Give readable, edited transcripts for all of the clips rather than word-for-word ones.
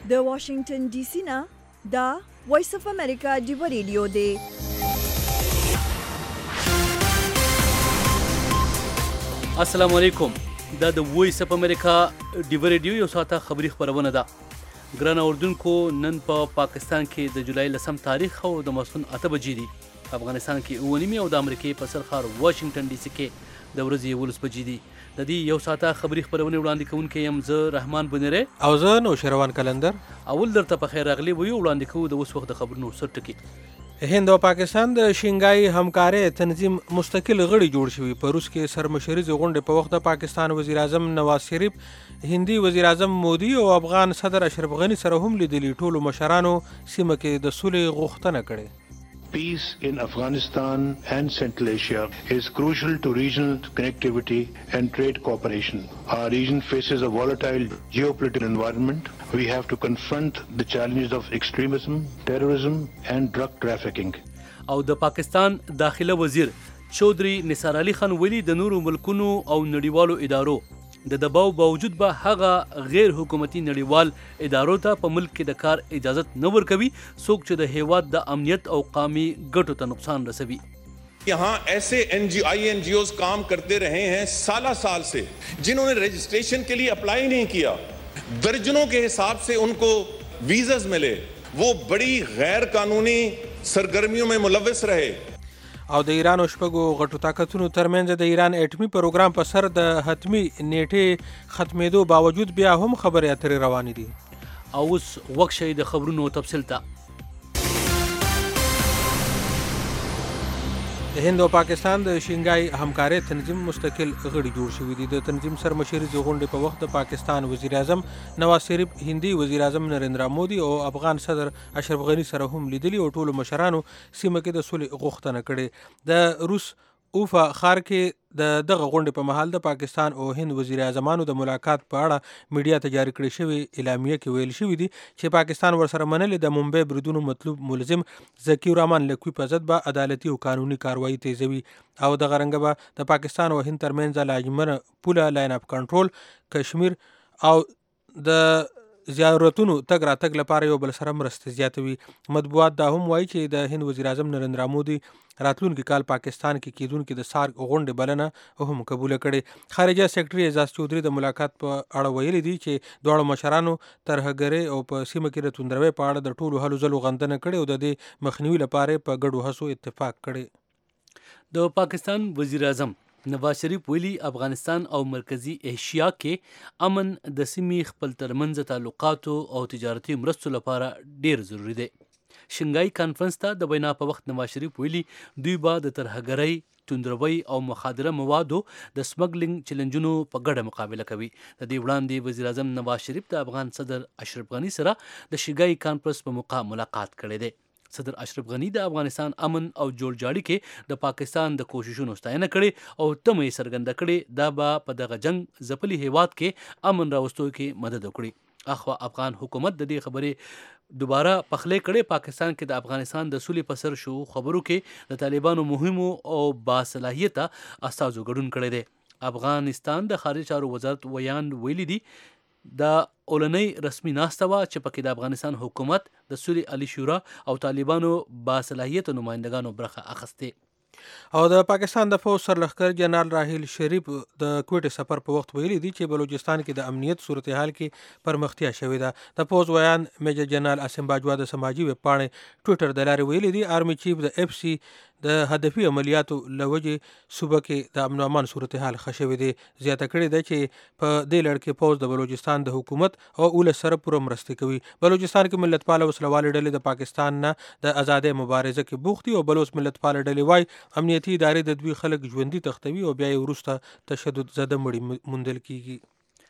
د واشنگټن ډي سي نه دا وایس اف امریکا ډیو ریډیو دی. السلام علیکم. دا د وایس اف امریکا ډیو ریډیو یو ساعته خبری خبرونه ده. ګران اوردونکو، نن په پاکستان کې د جولای 10 تاریخ او د ماسپښین 8 بجې دي. افغانستان کې 9 او د امریکې په سرخار واشنگټن ډي سي کې د ورځې 11 بجې دي. د دې یو ساعته خبری خبرونه وړاندې کوونکی یم زه رحمان بنيره او زه نوشروان کلندر. اول درته په خیر راغلی وي وړاندې کوو د اوس وخت د خبرونو سر ټکی. هند او پاکستان د شنګای همکاري تنظیم مستقل غړي جوړ شوي. په روس کې سرمشریز غونډه په وخت د پاکستان وزیر اعظم نواز شریف، هندي وزیر اعظم مودي او افغان صدر اشرف غنی سره هم لیدلي. ټولو مشرانو سیمه کې د صلح غوښتنه کړې. Peace in Afghanistan and Central Asia is crucial to regional connectivity and trade cooperation. Our region faces a volatile geopolitical environment. We have to confront the challenges of extremism, terrorism and drug trafficking. او د پاکستان داخله وزیر چودري نثار علي خان ویلي د نورو ملکونو او نړیوالو ادارو د دباو باوجود به هغه غیر حکومتي نړیوال ادارو ته په ملک کې د کار اجازت نه ورکوي څوک چې د هیواد د امنیت او قومي ګټو ته نقصان رسوي. यहाँ ऐसे INGOs काम करते रहे हैं साल से, जिन्होंने रजिस्ट्रेशन के लिए अप्लाई नहीं किया. दर्जनों के हिसाब से उनको वीजास मिले. वो बड़ी गैर कानूनी सरगर्मियों में मुलव्वस रहे. او د ایران او شپږو غټو طاقتونو ترمنځ د ایران اټومي پروګرام په سر د حتمی نیټې ختمېدو باوجود بیا هم خبرې اترې روانې دي. او اوس وخت شي د خبرونو تفصیل ته. د هند او پاکستان د شنګای همکاري تنظیم مستقل غړي جوړ شوي دي. د تنظیم سرمشري غونډې په وخت د پاکستان وزیر اعظم نواز شریف، هندي وزیر اعظم نریندرا مودي او افغان صدر اشرف غنی سره هم لیدلي او ټولو مشرانو سیمه کې د صلح غوښتنه کړې. د روس اوفا ښار کې د دغه غونډې په مهال د پاکستان او هند وزیر اعظمانو د ملاقات په اړه میډیا ته جاری کړې شوې اعلامیه کې ویل شوي دي چې پاکستان ورسره منلې د ممبئی بریدونو مطلوب ملزم ذکي الرحمن لکوي په ضد به عدالتي او قانوني کاروایی تیزوي او دغه رنګه به د پاکستان او هند ترمنځ لاجمنه پوله لاین اپ کنټرول، کشمیر او د زیارتونو تګ راتګ لپاره یو بل سره مرسته زیاتوي. مطبوعات دا هم وایي چې د هند وزیر اعظم نریندرا مودي راتلونکي کال پاکستان کې کیدونکي د سارک غونډې بلنه هم قبول کړي. خارجه سیکرټري اعزاز چودھری د ملاقات په اړه ویلي دي چې دواړو مشرانو ترهګرۍ او په سیمه کې د توندروي په اړه د ټولو هلو ځلو غندنه کړې او د دې مخنیوي لپاره په ګډو هڅو اتفاق کړي. د پاکستان وزیر اعظم نواز شریف ویلي افغانستان او مرکزی ایشیا کې امن د سیمې خپل ترمنځ تعلقاتو او تجارتي مرستو لپاره ډیر ضروری دی. شنګای کانفرنس ته د وینا په وخت نواز شریف ویلي دوی به د ترهګرۍ، توندروي او مخادره موادو د سمګلینګ چیلنجونو په ګډه مقابله کوي. د دې وړاندې وزیر اعظم نواز شریف د افغان صدر اشرف غنی سره د شنګای کانفرنس په موقع ملاقات کړی دی. صدر اشرف غنی د افغانستان امن او جوړجاړي کې د پاکستان د کوششونو ستاینه کړې او تمه یې څرګنده کړې دا به په دغه جنگ ځپلي هیواد کې امن راوستو کې مدد وکړي. اخوا افغان حکومت د دې خبرې دوباره پخلی کړي. پاکستان کې د افغانستان د سولې په سر شو خبرو کې د طالبانو مهمو او باصلاحیته استازو ګډون کړی دی. افغانستان د خارجه چارو وزارت ویان ویلي دي دا اولنۍ رسمي ناسته وه چې پکې د افغانستان حکومت د سولې عالی شورا او طالبانو باصلاحیته نمایندګانو برخه اخیستې. او د پاکستان د فوج سرلښکر جنرال راحیل شریف د کوټې سفر په وخت ویلي دي چې بلوچستان کې د امنیت صورتحال کې پرمختیا شوې ده. د فوج ویان میجر جنرال اسم باجوا د سماجي ویب پاڼې ټویټر د لارې ویلي دي آرمي چیف د FC د هدفي عملیاتو لوجې صوبه کې د امن او امان صورتحال ښه شوی دی. زیاته کړې ده چې په دې لړ کې فوج د بلوچستان د حکومت او اولس سره پوره مرستې کوي. بلوچستان کې ملتپاله وسلوالې ډلې د پاکستان نه د ازادۍ مبارزه کې بوخت دي او بلوچ ملتپاله ډلې وایي امنیتي ادارې د دوی خلک ژوندي تښتوي او بیا یې وروسته تشدد زده مړي موندل کیږي.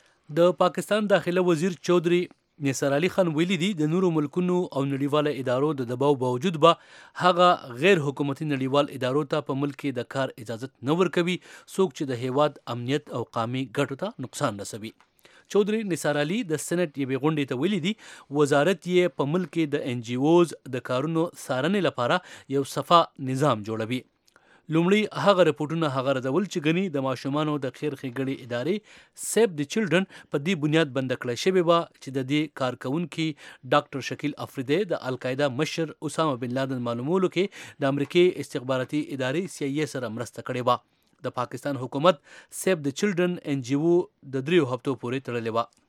د پاکستان داخله وزیر چودري نثار علي خان ویلي دي د نورو ملکونو او نړیوالو ادارو د دباو باوجود به هغه غیر حکومتي نړیوال ادارو ته په ملک کې د کار اجازت نه ورکوي څوک چې د هیواد امنیت او قومي ګټو ته نقصان رسوي. چودھری نثار علي د سېنات یوې غونډې ته ویلي دي وزارت یې په ملک کې د NGOs د کارونو څارنې لپاره یو صفا نظام جوړوي. لومړی هغه رپورټونه هغه ردول چې ګني د ماشومانو د خیر ښېګڼې ادارې سیف د چلډرن په دې بنیاد بند کړی شوې وه چې د دې کارکونکي ډاکټر شکیل افریدی د القاعده مشر اسامه بن لادن معلومولو کې د امریکای استخباراتي ادارې CIA سره مرسته کړې وه. د پاکستان حکومت سیف د چلډرن NGO د 3 هفتو پورې تړلې وه.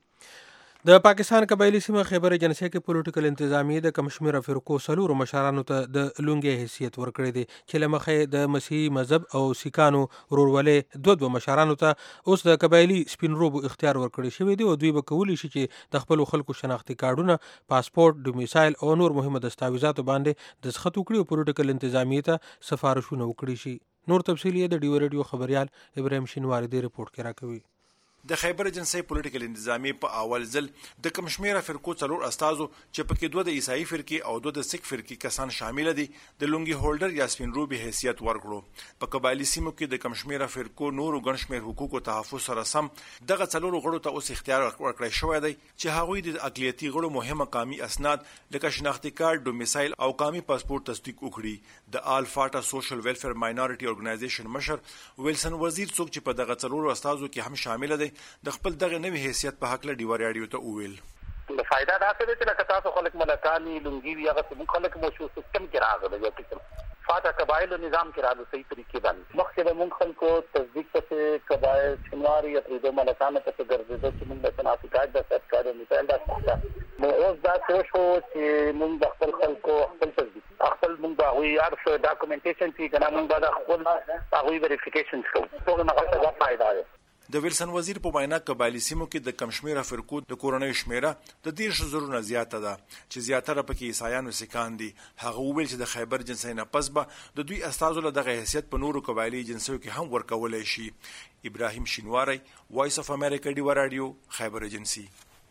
د پاکستان قبایلی سیمه خیبر ایجنسۍ کې پولیټیکل انتظامیې د کمشمیره فرقو څلورو مشرانو ته د لونګۍ حیثیت ورکړی دی چې له مخې د مسیحي مذهب او سیکانو ورورولۍ دوه مشرانو ته اوس د قبایلی سپین روبو اختیار ورکړی شوی دی او دوی به کولی شي چې د خپلو خلکو شناختي کارډونه، پاسپورت، ډومیسایل او نور مهمه دستاویزاتو باندې دستخط وکړي او پولیټیکل انتظامیې ته سفارشونه وکړي شي. نور تفصیل یې د ډیو ریډیو خبریال ابراهیم شینواری دی رپورټ کې راکوي. د خیبر ایجنسۍ پولیټیکل انتظامیې په اول ځل د کمشمیره فرقو څلور استازو چې پکې دوه د عیسائی فرقې او دوه د سیک فرقې کسان شامل دي د لونګي هولډر یا سپین روبي حیثیت ورکړو. په قبایلی سیمو کې د کمشمیره فرقو نورو ګڼ شمېر حقوقو تحفظ سره سم دغه څلورو غړو ته اوس اختیار ورکړی شوی دی چې هغوی د اقلیتي غړو مهمه قامي اسناد لکه شناختي کارت، ډومیسایل او قامي پاسپورت تصدیق وکړي. د آل فاټا سوشل ویلفیر ماینورټي اورګنایزیشن مشر ویلسن وزیر څوک چې په دغه څلورو استازو کې هم شامل دي د خپل دغه نوې حیثیت په حق له ډیو ریډیو ته وویل. د فائدہ دا څه دی چې لکه تاسو خلک ملکانی لونګي هغه څه خلک مو شو سیستم کې راغلی یو څه فاټا قبایل نظام کې راځي صحیح طریقې باندې مخکې د مونږ خلکو تصدیق ته قبایل شماري یا د ملکانو ته ګرځېدل چې موږ د صنعتي کارت د سرکاري مثال دا څه نو اوس دا څه شو چې موږ د خپل خلکو خپل تصدیق خپل موږ دا وی ار شو ډاکومېنټیشن چې کنه موږ دا خپل هغه ویریفیکیشن کوو ټول نه غوښتل فائدہ ده. د ویلسن وزیر په وینا قبایلی سیمو کې د کمشمیره فرقو د کورنۍ شمیره د 10,000 نه زیاته ده چې زیاتره پکې عیسایانو سیکان دي. هغه وویل چې د خیبر ایجنسۍ نه پس به د دوی استازو له دغه حیثیت په نورو قبایلی ایجنسیو کې هم ورکولی شي. ابراهیم شینواری، وایس اف امریکا ډیو رادیو، خیبر ایجنسي.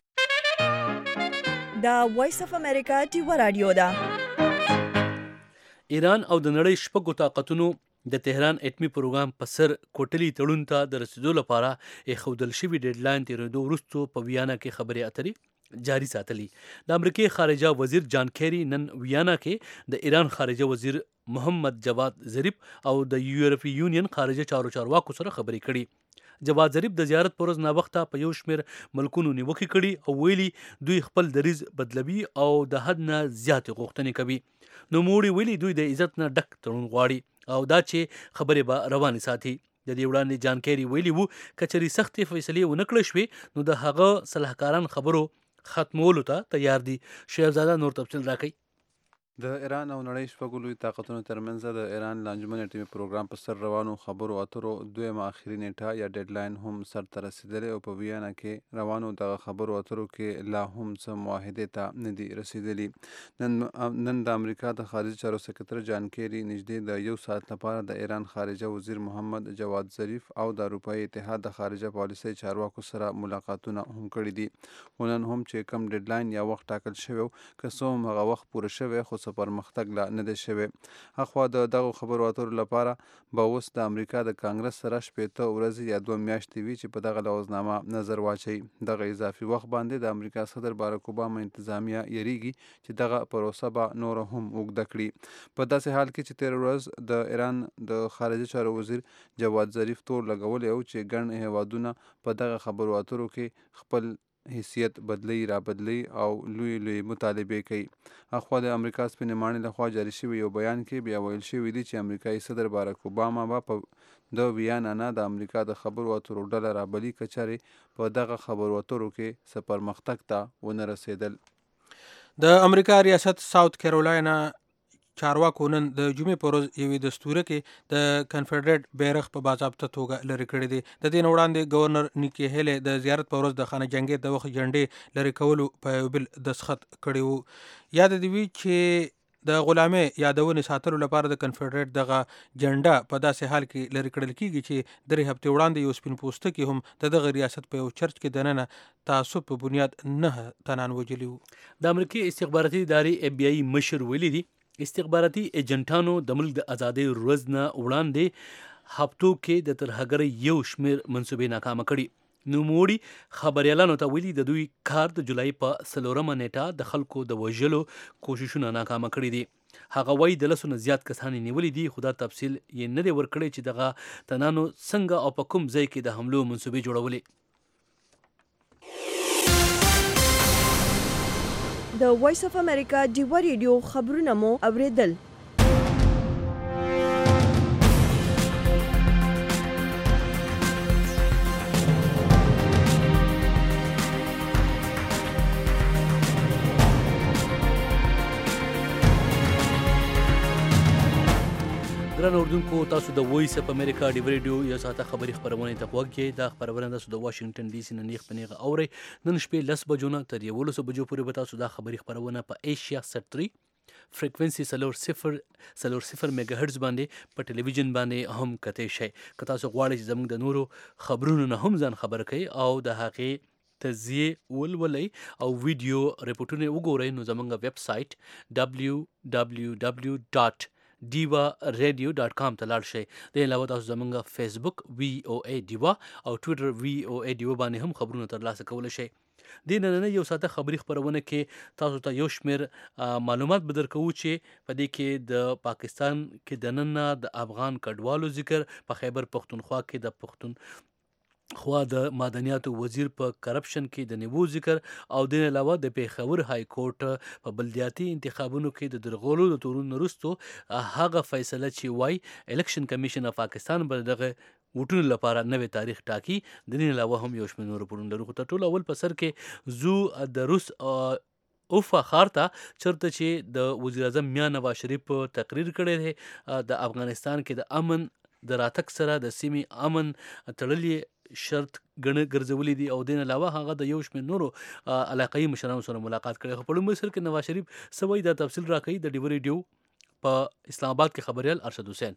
دا وایس اف امریکا ډیو رادیو ده. ایران او د نړۍ شپږو طاقتونو د تهران اټمي پروګرام په سر کوټلي تړون ته د رسیدو لپاره ایښودل شوي ډیډلاین تېرېدو وروستو په ویانا کې خبرې اترې جاري ساتلي. د امریکای خارجه وزیر جان کیری نن ویانا کې د ایران خارجه وزیر محمد جواد ظریف او د یورپی یونین خارجه چارواکو سره خبرې کړي. جواد ظریف د زیارت پر ورځ ناوخته په یو شمېر ملکونو نیوکې کړي او ویلي دوی خپل دریځ بدلوي او د حد نه زیاتې غوښتنې کوي. نوموړي ویلي دوی د عزت نه ډک تړون غواړي او دا چې خبرې به روانې ساتي. د دې وړاندې جان کیری ویلي وو کچري سختې فیصلې ونه کړې شوې نو د هغه صلاحکاران خبرو ختمولو ته تیار دي. شهزاده نور تفصیل راکړي. د ایران او نړۍ شپږو لوی طاقتونو ترمنځ د ایران لانجمن اټمي پروګرام په سر روانو خبرو اترو دویمه اخري نیټه یا ډیډلاین هم سرته رسیدلی او په ویانا کې روانو دغه خبرو اترو کې لا هم څه معاهدې ته نه دي رسیدلي. نن د امریکا د خارجه چارو سکرتر جان کیری نږدې د 1 ساعت لپاره د ایران خارجه وزیر محمد جواد ظریف او د اروپایي اتحاد د خارجه پالیسۍ چارواکو سره ملاقاتونه هم کړي دي. نن هم چې کم ډیډلاین یا وخت ټاکل شوی که څه هم هغه وخت پوره شوی خو پرمختګ لا نه دی شوی. اخوا د دغو خبرو اترو لپاره به اوس د امریکا د کانګرس سره 15 ورځې یا 2 میاشتې وي چې په دغه لوزنامه نظر واچوي. دغه اضافي وخت باندې د امریکا صدر باراک اوباما انتظامیه یریږي چې دغه پروسه به نور هم اوږده کړي. په داسې حال کې چې 13 ورځ د ایران د خارجه چارو وزیر جواد ظریف تور لګولی او چې ګڼ هیوادونه په دغه خبرو اترو کې خپل حیثیت بدلی را بدلی او لوی مطالبه کوي. اخوا د امریکا سپینې ماڼۍ لخوا جاري شوی یو بیان کې بیا ویل شوي دي چې امریکایي صدر باراک اوباما به په د ویانا نه د امریکا د خبرو اترو ډله رابلي که چېرې په دغه خبرو اترو کې څه پرمختګ ته ونه رسېدل. د امریکا ریاست ساوث کیرولاینا چارواکو نن د جمعې په ورځ یوې دستوره کې د کنفدرېټ بیرغ په باضابطه توګه لرې کړی دی. د دې نه وړاندې گورنر نیکی هیلی د زیارت په ورځ د خانه جنګي د وخت جنډې لرې کولو په یو بل دستخط کړی وو. یاد دې وي چې د غلامۍ یادونې ساتلو لپاره د کنفدرېټ دغه جنډه په داسې حال کې لرې کړل کیږي چې 3 هفتې وړاندې یو سپین پوستکي هم د دغه ریاست په یو چرچ کې دننه تعصب په بنیاد 9 تنان وجلي وو. د امریکای استخباراتي ادارې FBI مشر ویلي دي استخباراتي ایجنټانو د ملک د ازادۍ ورځ نه وړاندې هفتو کې د ترهګرۍ یو شمېر منصوبې ناکامه کړي. نوموړي خبریالانو ته ویلي د دوی کار د جولای په 4 نیټه د خلکو د وژلو کوششونه ناکامه کړي دي. هغه وایي د 10 نه زیات کسان نیولي دي، خو دا تفصیل یې نه دی ورکړی چې دغه تنانو څنګه او په کوم ځای کې د حملو منصوبې جوړولې. د وایس اف امریکا ډیوه ریډیو خبرونه مو اوریدل. ګران اردوونکو، تاسو د وایس اف امریکا ډیوه ریډیو یو ساعته خبري خپرونه ته غوږ کې. دا خبرونه تاسو د واشنگټن ډي سي نه نیغ په نیغه اورئ. نن شپې 10 بجو نه تر 11 بجو پورې به تاسو دا خبري خپرونه په ایشیا 3 فریکوینسي 400 میگا هرتز باندې په ټلویزیون باندې هم کتئ شئ. که تاسو غواړئ چې زموږ د نورو خبرونو نه هم ځان خبر کړئ او د هغې تجزیه ولولئ او ویډیو ریپورټونه وګورئ، نو زموږ ویب سایټ www.diva.radio.com ته لاړ شئ. د علاوه تاسو زموږ فیسبوک VOA ډیوا او ټویټر VOA ډیوا باندې هم خبرونه ترلاسه کولی شئ. د نننۍ یو ساعته خبري خپرونه کې تاسو ته یو شمېر معلومات به درکوو چې په دې کې د پاکستان کې دننه د افغان کډوالو ذکر، په خیبر پښتونخوا کې د پښتونخوا د معدنیاتو وزیر په کرپشن کې د نیوو ذکر، او د علاوه د پیښور های کورټ په بلدیاتي انتخابونو کې د درغولو د تورونو وروستو هغه فیصله چې وایي الیکشن کمیشن اف پاکستان به دغه ووټونو لپاره نوې تاریخ ټاکي. د دې علاوه هم یو شمېر نور رپورټونه لرو، خو تر ټولو اول په سر کې زو د روس اوفا ښار ته، چېرته چې د وزیر اعظم میاں نواز شریف تقریر کړی دی د افغانستان کې د امن د راتګ سره د سیمې امن تړلې شرط ګرځولي دي، او دین علاوه هغه د یو شمېر نورو علاقایي مشرانو سره ملاقات کړی. خو په لومړي سر کې نواز شریف څه وایي دا تفصیل راکوي. د ډیوه ریډیو په اسلام آباد کې خبریال ارشد حسین.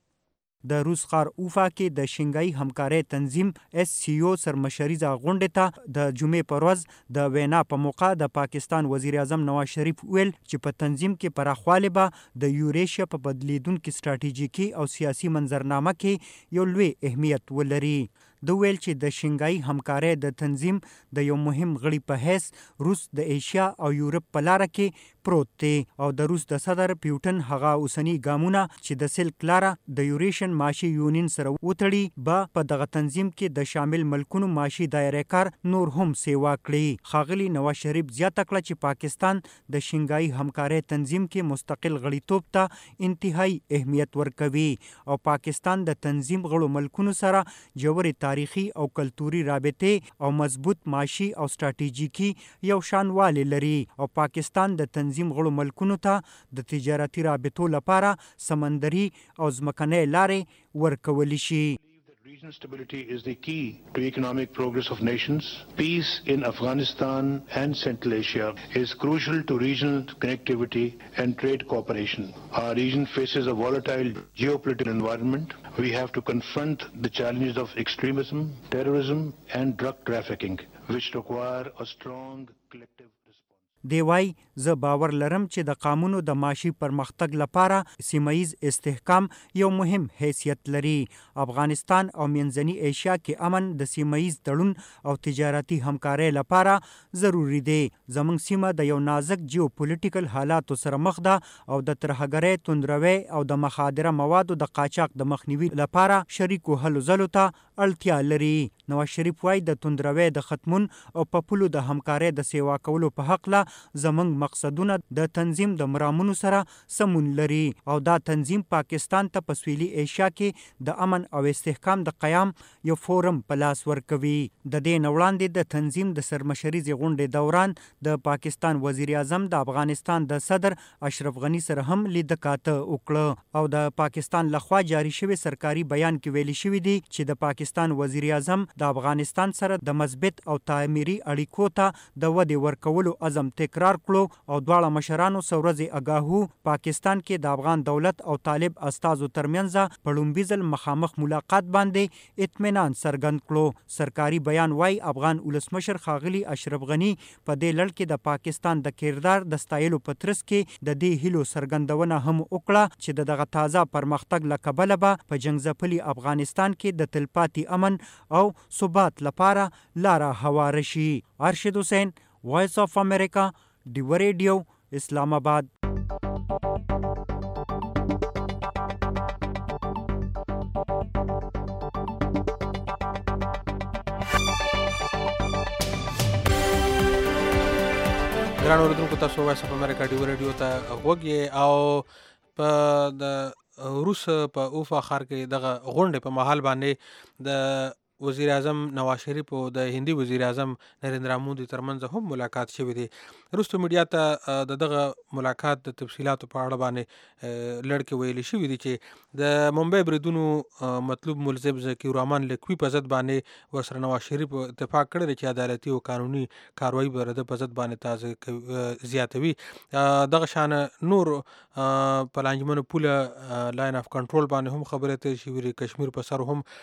د روس ښار اوفا کې د شنګای همکارۍ تنظیم SCO سرمشریزه غونډې ته د جمعې پر ورځ د وینا په موقع د پاکستان وزیر اعظم نواز شریف ویل چې په تنظیم کې پراخوالی به د یوریشیا په بدلیدونکي ستراتیژیکي او سیاسي منظرنامه کې یو لوی اهمیت ولري. د ویل چې د شنګای همکارۍ د تنظیم د یو مهم غړي په حیث روس د ایشیا او یورپ په لاره کې پروت دی، او د روس د صدر پیوټن هغه اوسنی ګامونه چې د سلک لاره د یوریشن معاشي یونین سره وتړي به په دغه تنظیم کې د شامل ملکونو معاشي دایره کار نور هم سیوا کړي. ښاغلي نواز شریف زیاته کړه چې پاکستان د شنګای همکارۍ تنظیم کې مستقل غړیتوب ته انتهایی اهمیت ورکوي، او پاکستان د تنظیم غړو ملکونو سره جوړې تاریخي او کلتوري رابطې او مضبوط معاشي او ستراتیژیکي یو شانوالی لري، او پاکستان د تنظیم غړو ملکونو ته د تجارتي رابطو لپاره سمندري او ځمکنۍ لارې ورکولی شي. Regional stability is the key to economic progress of nations. Peace in Afghanistan and Central Asia is crucial to regional connectivity and trade cooperation. Our region faces a volatile geopolitical environment. We have to confront the challenges of extremism, terrorism, and drug trafficking, which require a strong collective response. دی وای زه باور لرم چې د قانونو د معاشي پرمختګ لپاره سیمه‌ایز استحکام یو مهم حیثیت لري. افغانستان او منځنۍ ایشیا کې امن د سیمه‌ایز تړون او تجارتي همکارۍ لپاره ضروری دی. زموږ سیمه د یو نازک جیوپولیټیکل حالاتو سره مخ ده او د ترهګرۍ، توندروي او د مخادره موادو د قاچاق د مخنیوي لپاره شریکو هلو ځلو ته اړتیا لري. نواز شریف وای د توندروي د ختمون او په پولو د همکارۍ د سیوا کولو په حق له زمنګ مقصدونه د تنظیم د مرامونو سره سمون لري، او دا تنظیم پاکستان ته په سویلي ایشیا کې د امن او استحکام د قیام یو فورم په لاس ورکوي. د دې نه وړاندې د تنظیم د سرمشریزې غونډې دوران د پاکستان وزیر اعظم د افغانستان د صدر اشرف غنی سره هم لیدکاته وکړه، او د پاکستان لخوا جاری شوی سرکاري بیان کې ویلي شوی دی چې د پاکستان وزیر اعظم د افغانستان سره د مثبت او تعمیري اړیکو ته د ودې ورکولو عزم تکرار کړو، او دواړه مشرانو څو اگاهو پاکستان کې د افغان دولت او طالب استازو ترمنځ په لومړي ځل مخامخ ملاقات باندې اطمینان څرګند کړو. سرکاري بیان وای افغان ولسمشر ښاغلي اشرف غنی په دې لړ کې د پاکستان د کردار د ستایلو په ترڅ کې د دې هیلو څرګندونه هم وکړه چې دغه تازه پرمختګ له کبله به په جنګ ځپلي افغانستان کې د تلپاتې امن او ثبات لپاره لاره هواره شي. ارشد حسین، وایس آف امریکا، ډیوه ریډیو، اسلام آباد. ګران اوریدونکو تاسو وایس اف امریکا ډیو رادیو ته غوږ یې او په د روس په اوفا ښار کې دغه غونډې په مهال باندې د وزیر اعظم نواز شریف او د هندي وزیر اعظم نریندرا مودي ترمنځ هم ملاقات شوی دی. وروسته میډیا ته دغه ملاقات د تفصیلاتو په اړه باندې لړکې ویلي شوي دي چې د ممبئی بریدونو مطلوب ملزم ذکي الرحمن لکوي په ضد باندې ورسره نواز شریف اتفاق کړی دی چې عدالتي او قانوني کاروایي به د په ضد باندې تازه زیاتوي. دغه شان نور په لانجمنو پوله لاین اف کنټرول باندې هم خبرې تېرې شوي دي. کشمیر په سر هم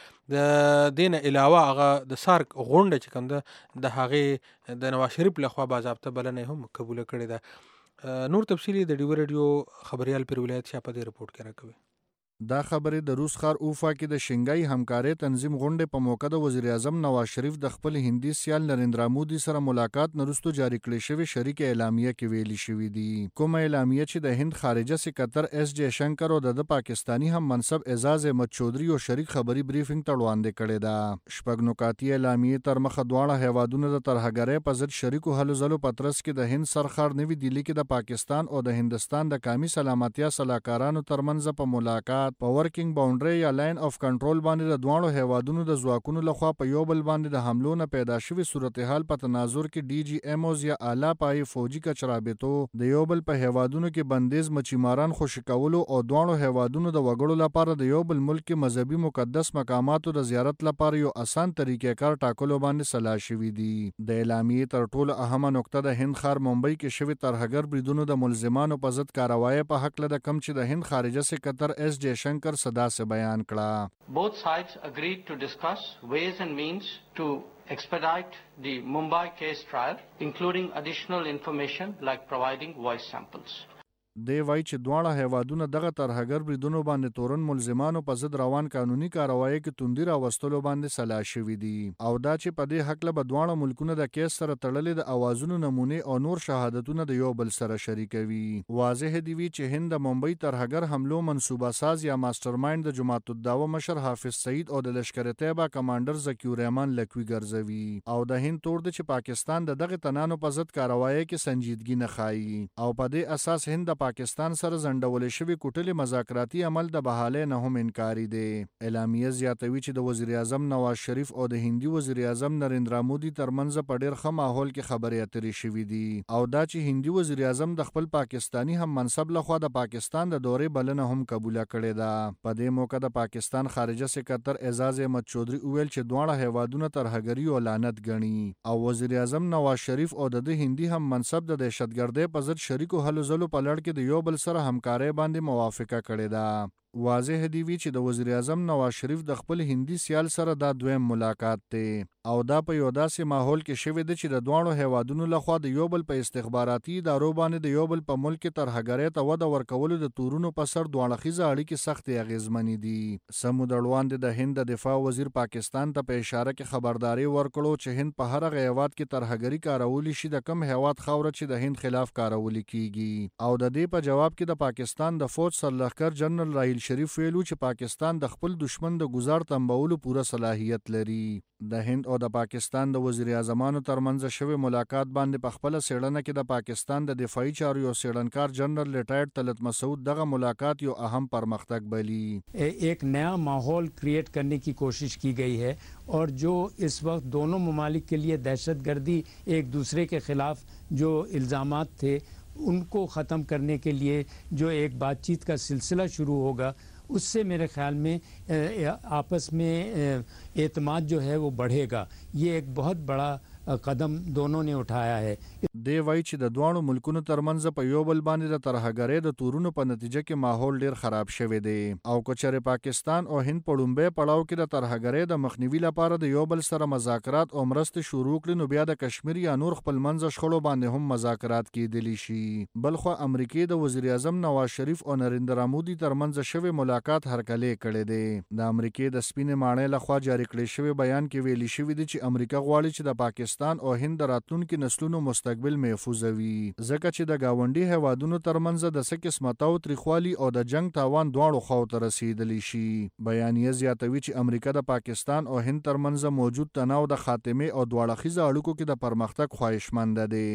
د دې نه علاوه هغه د سارک غونډه چې کوم ده د هغې د نواز شریف لخوا باضابطه بلنه هم قبوله کړې ده. نور تفصیلي د ډیو رادیو خبریال پر ولایت شاه په دې رپورټ کې راکوي. دا خبرې د روس ښار اوفا کې د شنګای همکارۍ تنظیم غونډې په موقع د وزیر اعظم نواز شریف د خپل هندي سیال نریندرا مودي سره ملاقات نه وروسته جاری کړې شوې شریک اعلامیه کې ویلي شوي دي. کومه اعلامیه چې د هند خارجه سکرتر ایس جے شنکر او د پاکستانی هم منصب اعزاز احمد چودھری او شریک خبري بریفینګ ته وړاندې کړې ده. شپږ نکاتي اعلامیه تر مخه دواړه هیوادونو د ترهګرۍ په ضد شریکو هلو ځلو په ترڅ کې د هند سرخار نوي دلی کې د پاکستان او د هندستان د قومي سلامتیا سلاکارانو ترمنځ په ملاقات په ورکینګ باونډري یا لاین اف کنټرول باندې د دوانو هیوادونو د ځواکونو لخوا په یو بل باندې د حملو نه پیدا شوی صورتحال په تناظر کې ډي جی ایموز یا اعلی پای فوجي کچرابېتو د یو بل په هیوادونو کې بندیز مچیماران خوشی کولو او دوانو هیوادونو د وګړو لپاره د یو بل ملک کې مذهبي مقدس مقاماتو د زیارت لپاره یو اسان طریقې کار ټاکلو باندې صلاح شوی دی. د اعلامیې تر ټولو اهمه نقطه د هند ښار ممبئی کې شوی ترهګر بریدونو د ملزمانو په ضد کاروایی په حق له کم چې د هند خارجه سکرتر ایس جے شنکر صدا سے بیان کړه. Both sides agreed to discuss ways and means to expedite the Mumbai case trial, including additional information like providing voice samples. دی وای چې دواړه هیوادونه دغه ترهګر بریدونو باندې تورن ملزمانو په ضد روان قانوني کاروایی کې توندي راوستلو باندې صلاح شوي دي او دا چې په دې حق له دواړه ملکونه د کیس سره تړلې د اوازونو نمونه او نور شهادتونه د یو بل سره شریکوي. واضح دی وی چې هند د ممبئی ترهګر حملو منصوبه ساز یا ماستر مایند د جماعت الدعوه مشر حافظ سعید او د لشکر طیبه کمانډر ذکی الرحمن لکوي ګرځوي او د هند تور د چې پاکستان د دغه تنانو په ضد کاروایی کې سنجیدګي نه ښایي او په دې اساس هند پاکستان سره زندولې شوی کوټلې مذاکراتي عمل د بحاله نه هم انکاری دی. اعلامیه زیاتوي چې د وزیر اعظم نواز شریف او د هندي وزیر اعظم نریندرا مودي ترمنځ په ډیر ښه ماحول کې خبرې اترې شوې دي او دا چې هندي وزیر اعظم د خپل پاکستانی هم منصب لخوا د پاکستان د دورې بلنه هم قبوله کړې ده. په دې موقع د پاکستان خارجه سکرتر اعزاز احمد چودھری ویل چې دواړه هیوادونه ترهګري او لعنت ګڼي او وزیر اعظم نواز شریف او د هندي هم منصب د دهشتګردۍ په ضد شریکو هلو ځلو په لړ کې د یو بل سره همکارۍ باندې موافقه کړې ده. واضح دی وی چې د وزیر اعظم نواز شریف د خپل هندي سیال سره دا دویم ملاقات دی او دا په یو داسې ماحول کې شوی دی چې د دوانو هیوادونو لخوا د یو بل په استخباراتي ادارو باندې د یو بل په ملک کې ترهګرۍ ته وده ورکولو د تورونو په سر دوانړخیزه اړیکې سختې اغیزمنې دي. سمود اړوند د هند د دفاع وزیر پاکستان ته په اشاره کې خبرداري ورکړو چې هند په هر هغه هیواد کې ترهګري کارول شي د کم هیواد خاوره چې د هند خلاف کارول کیږي او د دې په جواب کې د پاکستان د فوج سرلښکر جنرال راحیل شریف ویلو چې پاکستان د خپل دشمن د گزار تنبولو پوره صلاحیت لري. د هند او د پاکستان د وزیر اعظمانو ترمنځ شوی ملاقات باندې په خپل سیړنه کې د پاکستان د دفاعي چارو یو سیړنکار جنرال ریټایرډ طلعت مسعود دغه ملاقات یو اهم پرمختګ بلی. एक नया माहौल क्रिएट करने की कोशिश की गई है और जो इस वक्त दोनों ममालिक के लिए दहशतगर्दी एक दूसरे के खिलाफ जो इल्ज़ामात थे उनको ख़त्म करने के लिए जो एक बातचीत का सिलसिला शुरू होगा उससे मेरे ख्याल में आपस में एतमाद जो है वो बढ़ेगा. ये एक बहुत बड़ा قدم दोनों ने उठाया है. دی وای چې د دوانو ملکونو ترمنځ په یو بل باندې د ترهګرۍ د تورونو په نتیجه کې ماحول ډیر خراب شوی دی او کچره پاکستان او هند په لومبه پړاو کې د ترهګرۍ د مخنیوي لپاره د یو بل سره مذاکرات او مرستې شروع کړي نو بیا د کشمیر یا نور خپل منځ شخړو باندې هم مذاکرات کېدلی شي. بلخو امریکای د وزیر اعظم نواز شریف او نریندرا مودي ترمنځ شوی ملاقات هرکلې کړي دی. د امریکای د سپینې ماڼۍ لخوا جاری کړی شوی بیان کې ویلي شوی دی چې امریکا غواړي چې د پاکستان او هند راتلونکو نسلونو مستقبل محفوظ وي ځکه چې د گاونډي هیوادونو ترمنځ د څه قسمت او تریخوالي او د جنگ تاوان دواړو خواو ته رسیدلی شي. بیانیه زیاتوي چې امریکا د پاکستان او هند ترمنځ موجود تناو د خاتمه او دواړه خیزه اړیکو کې د پرمختګ خواهشمند ده.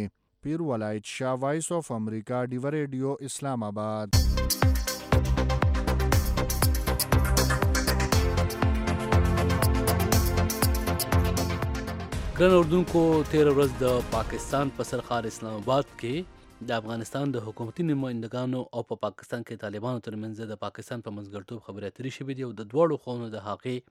پیر ولایت شاه، وایس آف امریکا، ډیو ریډیو، اسلام آباد. ګران اردوونکو، تېره ورځ د پاکستان په سرخار اسلام آباد کې د افغانستان د حکومتي نمایندګانو او په پاکستان کې طالبانو ترمنځ د پاکستان په منځګړیتوب خبرې اترې شوې دي او د دواړو خواوو د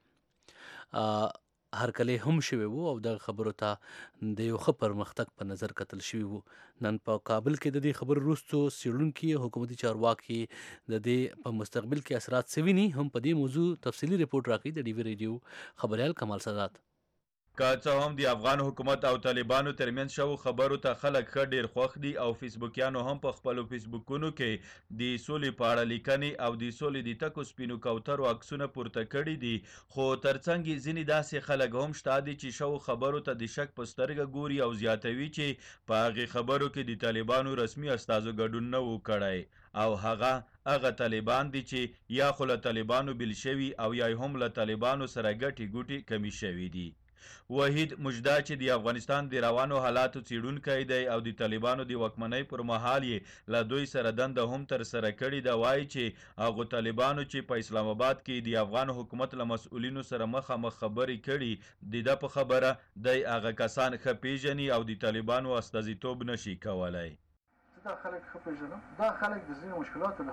هغې هرکلی هم شوی وو او دغه خبرو ته د یو ښه پرمختګ په نظر کتل شوي وو. نن په کابل کې د دې خبرو وروستو څېړونکي حکومتي چارواکي د دې په مستقبل کې اثرات څه ویني، هم په دې موضوع تفصیلي رپورټ راکوي د ډیوي ریډیو خبریال کمال سادات. که څه هم د افغان حکومت او طالبانو ترمنځ شوو خبرو ته خلک ښه ډیر خوښ دي او فیسبوکیانو هم په خپلو فیسبوکونو کې د سولې په اړه لیکنې او د سولې د تکو سپینو کوترو عکسونه پورته کړي دي، خو ترڅنګ یې ځینې داسې خلک هم شته دي چې شوو خبرو ته د شک په سترګه ګوري او زیاتوي چې په هغې خبرو کې د طالبانو رسمي استازو ګډون نه و کړی او هغه طالبان دي چې یا خو له طالبانو بیل شوي او یا هم له طالبانو سره ګټې ګوټې کمی شوي دي. وحید مجدا چې د افغانستان د روانو حالاتو څیړونکی دی او د طالبانو د واکمنۍ پر مهال یې له دوی سره دنده هم ترسره کړې ده، وایي چې هغو طالبانو چې په اسلام آباد کې د افغان حکومت له مسؤلینو سره مخامخ خبرې کړي، د ده په خبره دی هغه کسان ښه پیژني او د طالبانو استازیتوب نشي کولی. دا خلک ښه پیژنم، دا خلک د ځینو مشکلاتو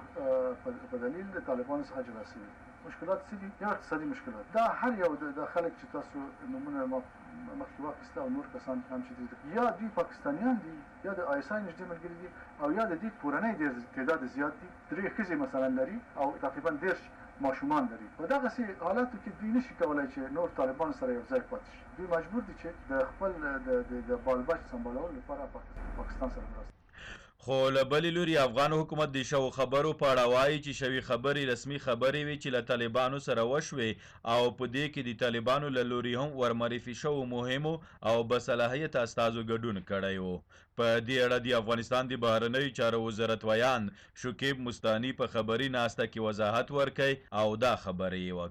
په دلیل د طالبانو څخه جلا شوي. مشکلات څه دي؟ یا اقتصادي مشکلات. دا هر یو د خلک چې تاسو نومونه مخکې واخیسته او نور کسان هم چې دي، یا دوی پاکستانیان دي یا د آی اس آی نږدې ملګري دي او یا د دې کورنۍ ډېر تعداد زیات دي، 3 ښځې مثلا لري او تقریبا 10 ماشومان لري. په دغسې حالاتو کې دوی نشي کولی چې نور طالبانو سره یو ځای پاتې شي. دوی مجبور دي چې د خپل د بالبچ سمبالولو لپاره پاکستان سره مرسته. خو له بلې لوري افغان حکومت د شوو خبرو په اړه وایي چې شوي خبرې رسمي خبرې وي چې له طالبانو سره وشوې او په دې کې د طالبانو له لوري هم ورمعرفي شوو مهمو او بصلاحیته استازو ګډون کړی و. په دې اړه د افغانستان د بهرنیو چارو وزارت ویان شکیب مستاني په خبري ناسته کې وضاحت ورکړی او دا خبرې یې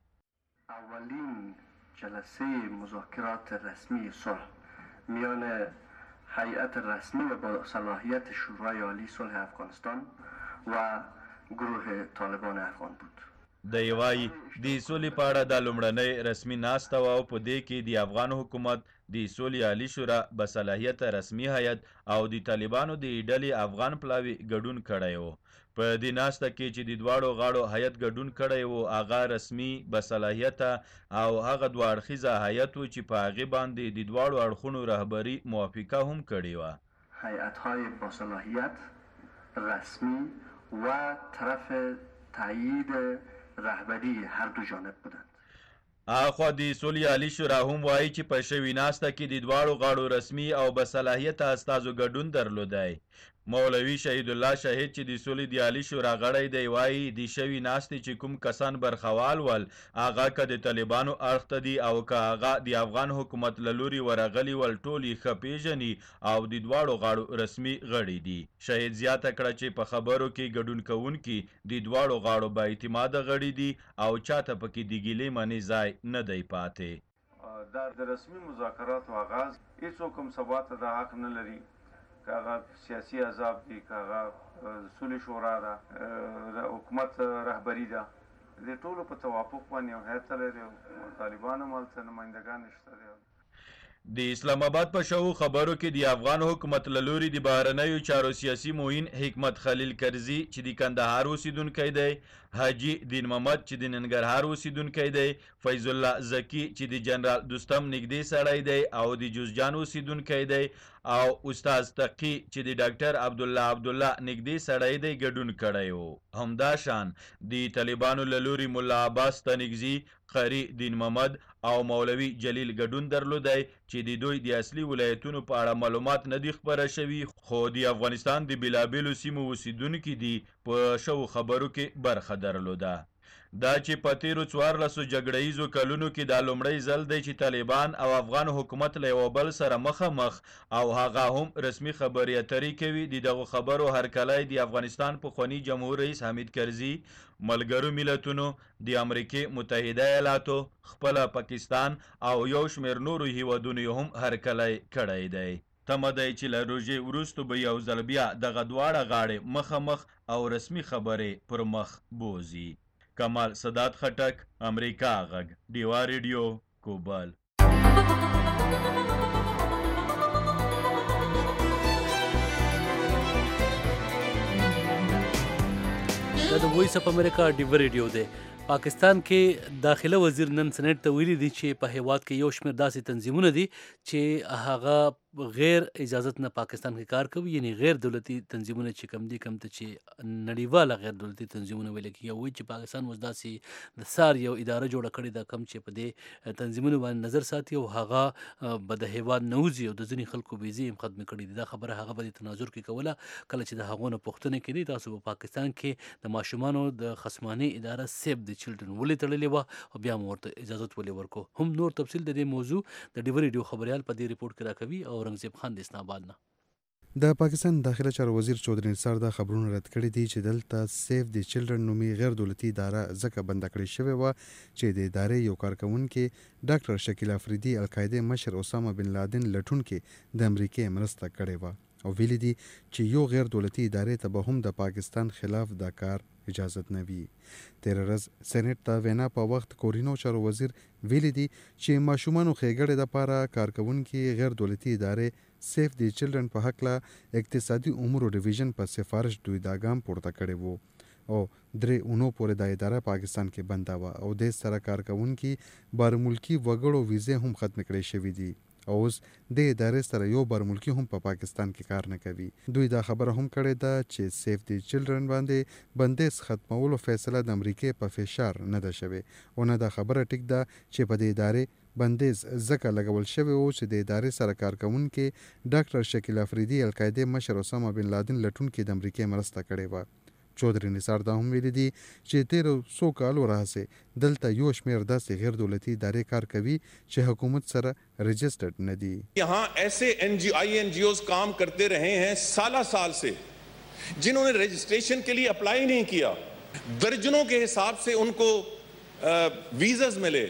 وکړې. اولین جلسه مذاکرات رسمی صلح میان هیئت رسمی و با صلاحیت شورای عالی صلح افغانستان و گروه طالبان افغان بود. دی وایي د سولې په اړه دا لومړنۍ رسمي ناسته وه او په دې کې د افغان حکومت د سولې عالي شورا بصلاحیته رسمي هیئت او د طالبانو د ډلې افغان پلاوي ګډون کړی و. په دې ناسته کې چې د دواړو غاړو هیئت ګډون کړی و هغه رسمي بصلاحیته او هغه دوه اړخیزه هیئت و چې په هغې باندې د دواړو اړخونو رهبري موافقه هم کړې وه. هیئت‌های باصلاحیت رسمی و طرف تایید رهبری هر دو جانب بودند. اخوا د سولې عالی شورا هم وایي چې په شوي ناسته کې د دواړو غاړو رسمي او بصلاحیته استازو ګډون درلودی. مولوي شهید الله شهید چې د سولې د عالی شورا غړی دی وایي د شوي ناستې چې کوم کسان برخوال ول هغه که د طالبانو اړخ ته دي او که هغه د افغان حکومت له لوري ورغلي ول ټول یې ښه پیژني او د دواړو غاړو رسمي غړي دي. شهید زیاته کړه چې په خبرو کې ګډون کوونکي د دواړو غاړو با اعتماده غړي دي او چاته پکې د ګیلې منې ځای نه دی پاتې. دا د رسمي مذاکراتو آغاز هیڅوک هم سبا ته د حق نه لري که هغه سیاسي احزاب دي که هغه سولې شورا ده حکومت رهبري ده، د ټولو په توافق باندې یو هیئت لري او طالبان هم هلته نمایندګان شته دي. د اسلام آباد په شوو خبرو کې د افغان حکومت له لوري د بهرنیو چارو سیاسي معین حکمت خلیل کرزي چې د کندهار اوسیدونکی دی، حاجي دین محمد چې د ننګرهار اوسیدونکی دی، فیض الله زکی چې د جنرال دوستم نږدې سړی دی او د جوزجان اوسیدونکی دی او استاد تقي چې د ډاکټر عبدالله نږدې سړی دی ګډون کړی و. همداشان د طالبانو له لوري ملا عباس ستانکزي، قاري دین محمد او مولوي جلیل ګډون درلودی چې د دوی د اصلي ولایتونو په اړه معلومات نه دي خپره شوي خو د افغانستان د بېلابېلو سیمو اوسیدونکي دي په شوو خبرو کې برخه درلوده. دا چې په تیرو 14 جګړهیزو کلونو کې دا لومړی ځل دی چې طالبان او افغان حکومت له یو بل سره مخامخ او هغه هم رسمي خبرې اترې کوي. د دغو خبرو هرکلی د افغانستان پخواني جمهور رئیس حامد کرزي، ملګرو ملتونو، د امریکې متحده ایالاتو، خپله پاکستان او یو شمېر نورو هیوادونو هم هرکلی کړی دی. تمه دی چې له روژې وروستو به یو ځل بیا دغه دواړه غاړې مخامخ او رسمي خبرې پر مخ بوځي. کمال سادات خټک، امریکا غږ، ډیوا ریډیو، کوبل. دا د وایس اف امریکا ډیوا ریډیو دی. پاکستان کې داخله وزیر نن سنټ ته ویلي دي چې په هیواد کې یو شمېر داسې تنظیمونه دي چې هغه غیر اجازت نه پاکستان کې کار کوي، یعنی غیر دولتي تنظیمونه چې کم دي، کم ته چې نړیواله غیر دولتي تنظیمونه ویل کېږي. وایي چې پاکستان اوس داسې د سار یو اداره جوړه کړې ده کم چې په دې تنظیمونو باندې نظر ساتي او هغه به د هیواد نه وځي او د ځینې خلکو ویزې هم ختمې کړي دي. دا خبره هغه به د تناظر کې کوله کله چې د هغو نه پوښتنه کېدې تاسو په پاکستان کې د ماشومانو د خصمانۍ اداره سیف د چلډرن ولې تړلې وه او بیا مو ورته اجازت ولې ورکو. هم نور تفصیل د دې موضوع د ډیوا ریډیو خبریال په دې ریپورټ کې راکوي او اورنګزیب خان د اسلام آباد نه. د پاکستان داخله چارو وزیر چودھری نثار دا خبرونه رد کړي دي چې دلته سیف دی چلډرن نومي غیر دولتي اداره ځکه بنده کړې شوې وه چې د ادارې یو کارکونکي ډاکټر شکیل افریدي القاعده مشر اسامه بن لادن لټونکي د امریکې مرسته کړې وه او ویلي دي چې یو غیر دولتي ادارې ته به هم د پاکستان خلاف دا کار اجازت نه وي. تیر ورځ سېنات ته وینا په وخت کورینو چارو وزیر ویلي دي چې ماشومانو ښېګړې دپاره کارکونکي غیر دولتي ادارې سیف دی چلډرن په هکله اقتصادي امورو ډیویژن په سفارش دوی دا ګام پورته کړی وو او 3 اونو پورې دا اداره پاکستان کې بنده وه او د سره کارکونکي بارملکي وګړو ویزې هم ختم کړې شوې دي او اوس د ادارې سره یو بارملکي هم په پاکستان کې کار نه کوي. دوی دا خبره هم کړې ده چې سیف دی چلډرن باندې بندیز ختمولو فیصله د امریکې په فشار نه ده شوې او نه دا خبره ټیک ده چې په دې ادارې بندیز ځکه لګول شوی و چې د ادارې سره کارکونکي ډاکټر شکیل افریدي القاعده مشر اسامه بن لادن لټونکي د امریکې مرسته کړې وه. چودھری نثار دا هم ویلي دي چې 1300 کالو راهیسې دلته یو شمېر داسې غیر دولتي ادارې کار کوي چې حکومت سره رجسٹرڈ نه دي. यहाँ ऐसे NGOs काम करते रहे हैं साल से जिन्होंने रजिस्ट्रेशन के लिए अप्लाई नहीं किया. दर्जनों के हिसाब से उनको वीजाज मिले.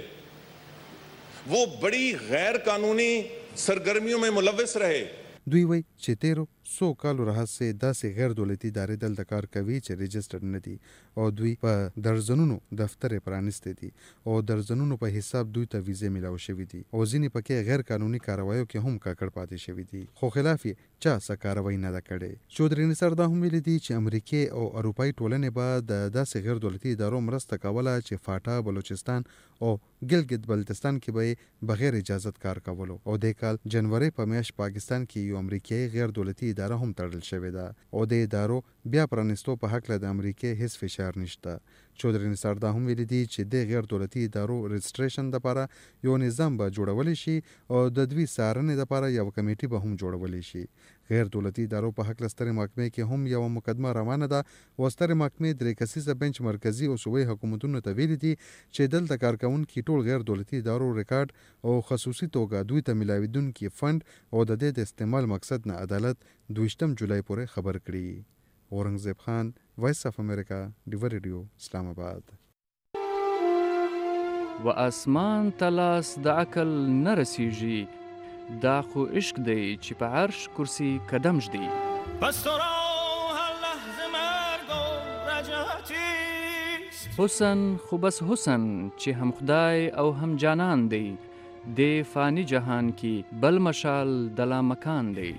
वो बड़ी गैर कानूनी सरगर्मियों में मुलव्वस रहे. دوی وایي چې 1300 کالو راهیسې داسې غیر دولتي ادارې دلته کار کوي چې رجسټرډ نه دي او دوی په درجنونو دفترې پرانیستې دي او درجنونو په حساب دوی ته ویزې میلاو شوي دي او ځینې پکې غیر قانوني کاروایو کې هم ککړ پاتې شوي دي خو خلاف یې چا څه کاروایي نه ده کړې. چودھری نثار دا هم ویلي دي چې امریکې او اروپایي ټولنې به د داسې غیر دولتي ادارو مرسته کوله چې فاټا، بلوچستان او ګلګت بلتستان کې به بغیر اجازت کار کولو او د کال جنوري په میاشت پاکستان کې یو امریکایي غیر دولتي اداره هم تړل شوې ده او د ادارو بیا پرانیستو په هکله د امریکې هیڅ فشار نشته. چودھری نثار دا هم ویلي دي چې د غیر دولتي ادارو رجسټریشن دپاره یو نظام به جوړولی شي او د دوی څارنې دپاره یو کمیټي به هم جوړولی شي. غیر دولتي ادارو په هکله سترې محکمې کې هم یوه مقدمه روانه ده او سترې محکمې 3 کسیزه بنچ مرکزي او صوبایي حکومتونو ته ویلي دي چې دلته کارکوونکي ټول غیر دولتي ادارو ریکارډ او خصوصي توګه دوی ته میلاویدونکي فند او د دې د استعمال مقصد نه عدالت 22 جولای پورې خبر کړي. اورنګزیب خان، وایس اف امریکا، ډیوا ریډیو، اسلام آباد. و اسمان تلاس د عقل نه رسیږي دا خو عشق دی چې په عرش کرسی قدم ږدي. پس تو را هر لحظه مرگ و رجعتیست. حسن خو بس حسن چې هم خدای او هم جانان دی د فانی جهان کی بل مشال د لامکان دی.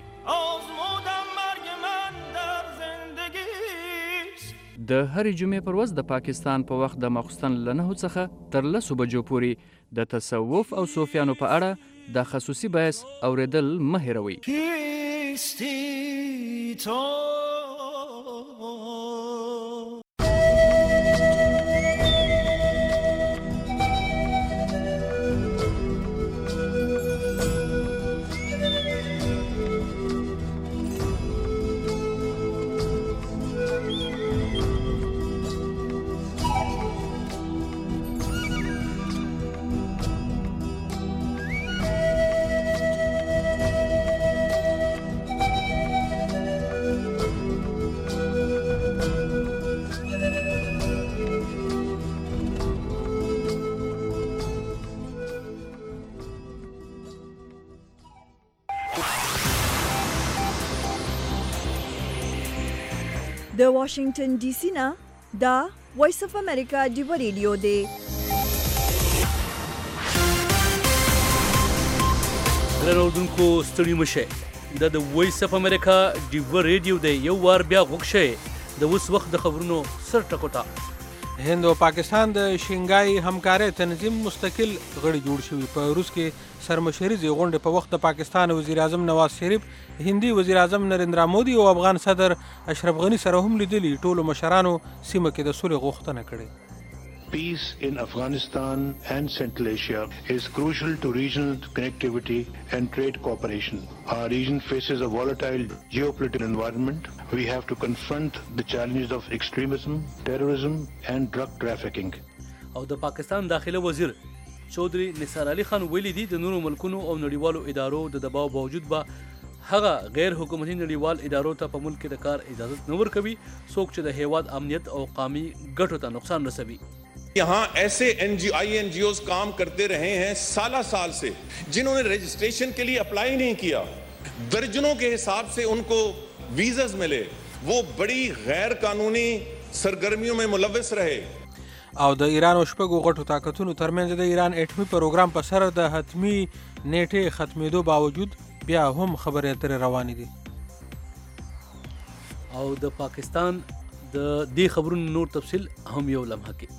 د هرې جمعې پر ورځ د پاکستان په وخت د ماخوستن له 9 څخه تر 10 بجو پورې د تصوف او صوفیانو په اړه د خصوصي بحث اوریدل مه هېروئ. د واشنگټن ډي سي نه دا وایس اف امریکا ډیو ریډیو دی. درنو اوردونکو ستړي مشه، دا د وایس اف امریکا ډیو ریډیو دی. یو وار بیا غوږ شئ د اوس وخت د خبرونو سر ټکوټه. هند او پاکستان د شنګای همکارۍ تنظیم مستقل غړي جوړ شوي. په روس کې سرمشریزې غونډې په وخت د پاکستان وزیر اعظم نواز شریف، هندي وزیر اعظم نریندرا مودي او افغان صدر اشرف غني سره هم لیدلي. ټولو مشرانو سیمه کې د سولې غوښتنه کړې. Peace in Afghanistan and Central Asia is crucial to regional connectivity and trade cooperation. Our region faces a volatile geopolitical environment. We have to confront the challenges of extremism, terrorism and drug trafficking. او د پاکستان داخله وزیر چودري نثار علي خان ویلي دي د نورو ملکونو او نړیوالو ادارو د دباو باوجود به هغه غیر حکومتي نړیوال ادارو ته په ملک کې د کار اجازه نه ورکوي څوک چې د هیواد امنیت او قومي ګټو ته نقصان رسوي. यहाँ ऐसे NGOs काम करते रहे हैं साल से, जिन्होंने रजिस्ट्रेशन के लिए अप्लाई नहीं किया. दर्जनों के हिसाब से उनको वीजास मिले. वो बड़ी गैर कानूनी सरगर्मियों में मुलव्वस रहे. او د ایران او شپږو غټو طاقتونو ترمنځ د ایران اټومي پروګرام په سر د حتمی نیټې ختمېدو باوجود بیا هم خبرې اترې روانې دي. او د پاکستان د دې خبرونو نور تفصیل هم یو لمحه کې.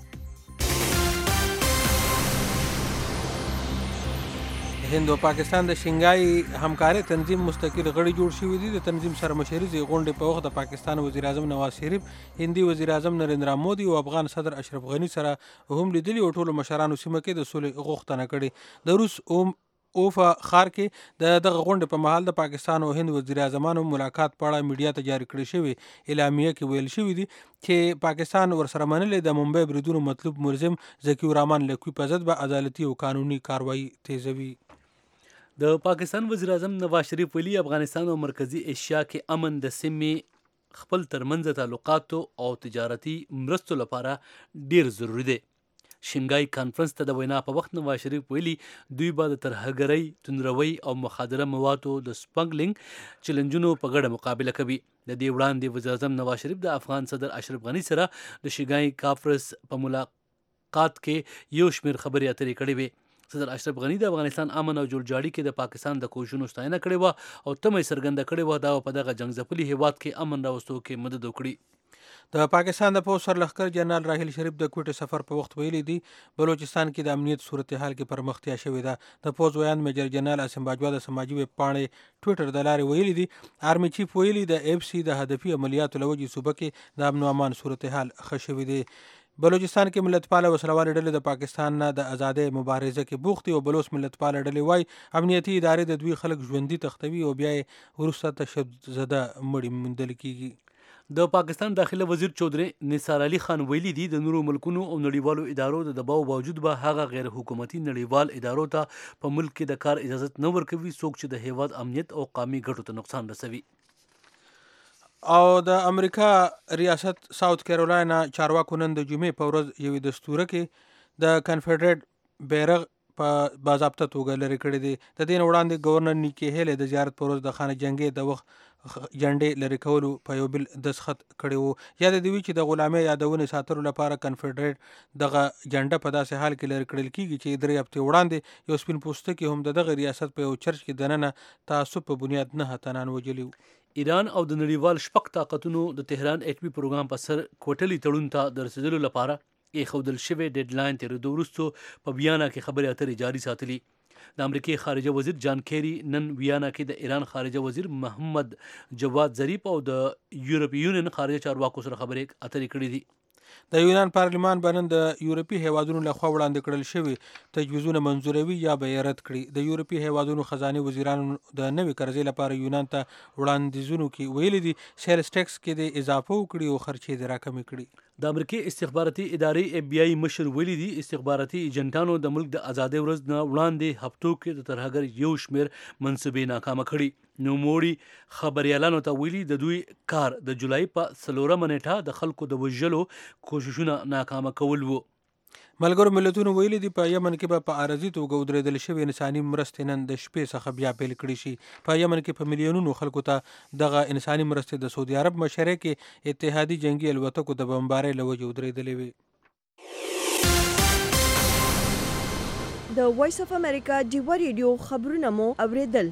هند او پاکستان د شنګای همکارۍ تنظیم مستقل غړي جوړ شوي دي. د تنظیم سرمشریزې غونډې په وخت د پاکستان وزیر اعظم نواز شریف، هندي وزیر اعظم نریندرا مودي او افغان صدر اشرف غني سره هم لیدلي او ټولو مشرانو سیمه کې د سولې غوښتنه کړې. د روس اوفا ښار کې دغه غونډې په مهال د پاکستان او هند وزیر اعظمانو ملاقات په اړه میډیا ته جاري کړې شوې اعلامیه کې ویل شوي دي چې پاکستان ورسره منلې د ممبئی بریدونو مطلوب ملزم ذکي الرحمن لکوي په ضد به عدالتي او قانوني کاروایی تیزوي. د پاکستان وزیر اعظم نواز شریف ویلي افغانستان او مرکزی ایشیا کې امن د سیمې خپل ترمنځ تعلقاتو او تجارتي مرستو لپاره ډیر ضروری دی. شنګای کانفرنس ته د وینا په وخت نواز شریف ویلي دوی به د ترهګرۍ، توندروي او مخدره موادو د سپنګلینګ چیلنجونو په ګډه مقابله کوي. د دې وړاندې وزیر اعظم نواز شریف د افغان صدر اشرف غني سره د شنګای کانفرنس په ملاقات کې یو شمېر خبرې اترې کړې وې. صدر اشرف غني د افغانستان امن او جوړجاړي کې د پاکستان د کوششونو ستاینه کړې وه او تمه یې څرګنده کړې وه دا په دغه جنګ ځپلي هیواد کې امن راوستو کې مدد وکړي. د پاکستان د پوځ سرلښکر جنرال راحیل شریف د کوټې سفر په وخت ویلي دي بلوچستان کې د امنیت صورتحال کې پرمختیا شوې ده. د پوځ ویاند میجر جنرال اسم باجوا د سماجي ویب پاڼې ټویټر د لارې ویلي دي آرمي چیف ویلي د FC د هدفي عملیاتو له وجې صوبه کې د امن و امان صورتحال ښه شوی دی. بلوچستان کې ملتپاله وسلوالې ډلې د پاکستان نه د ازادۍ مبارزه کې بوخت دي او بلوچ ملتپاله ډلې وایي امنیتي ادارې د دوی خلک ژوندي تښتوي او بیا یې وروسته تشدد زده مړي موندل کیږي. د پاکستان داخله وزیر چودري نثار علي خان ویلي دي د نورو ملکونو او نړیوالو ادارو د دباو باوجود به هغه غیر حکومتي نړیوال ادارو ته په ملک کې د کار اجازه نه ورکوي څوک چې د هیواد امنیت او قومي ګټو ته نقصان رسوي. او د امریکا ریاست ساوث کیرولینا چارواکو نن د جمعې په ورځ یوې دستوره کې د کنفدرېټ بیرغ په باضابطه توګه لرې کړی دی. د دې نه وړاندې ګورنر نیکي هیلې د زیارت په ورځ د خانه جنګي د وخت جنډې لرې کولو په یو بل دستخط کړی وو. یاد دې وي چې د غلامۍ یادونې ساتلو لپاره کنفدرېټ دغه جنډه په داسې حال کې لرې کړل کیږي چې 3 هفتې وړاندې یو سپین پوستکی هم د دغه ریاست په یو چرچ کې دننه تعصب په بنیاد 9 تنان وجلي. ایران او د نړیوال شپږ طاقتونو د تهران اټومي پروګرام په سر کوټلي تړون ته د رسیدلو لپاره ایښودل شوی ډیډلاین تېرېدو وروسته په ویانا کې خبرې اترې جاري ساتلي. د امریکای خارجه وزیر جان کیری نن ویانا کې د ایران خارجه وزیر محمد جواد ظریف او د یورپی یونین خارجه چارواکو سره خبرې اترې کړې دي. د یونان پارلمان به نن د یورپي هیوادونو لخوا وړاندې کړل شوي تجویزونه منظوروي یا به یې رد کړي. د یورپي هیوادونو خزانه وزیرانو د نوې قرضې لپاره یونان ته وړاندیزونو کې ویلي دي سیلز ټیکس کې د اضافه وکړي او خرچې د راکمې کړي. د امریکای استخباراتي ادارې FBI مشر ویلي دي استخباراتي ایجنټانو د ملک د ازادۍ ورځ نه وړاندې هفتو کې د ترهګر یو شمېر منصوبې ناکامه کړي. نوموړي خبريالانو ته ویلي د دوی کار د جولای په 4 نیټه د خلکو د وژلو کوششونه ناکامه کول وو. ملګرو ملتونو ویلي دي په یمن کې به په عارضي توګه ودرېدل شوې انساني مرستې نن د شپې څخه بیا پیل کړي شي. په یمن کې په میلیونونو خلکو ته دغه انساني مرستې د سعودي عرب مشرۍ کې اتحادي جنگي الوتکو د بمبارۍ له وجې ودرېدلې وې. د وایس اف امریکا ډیوه ریډیو خبرونه مو اوریدل.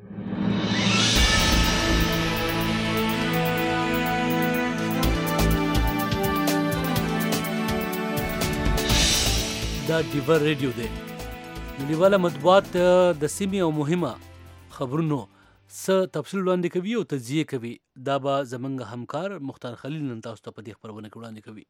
دا ډیوه ریډیو دی. نړیواله مطبوعات د سیمې او مهمه خبرونو څه تفصیل وړاندې کوي او تجزیه کوي. دا به زموږ همکار مختار خلیل نن تاسو ته په دې خبرونه کې وړاندې کوي.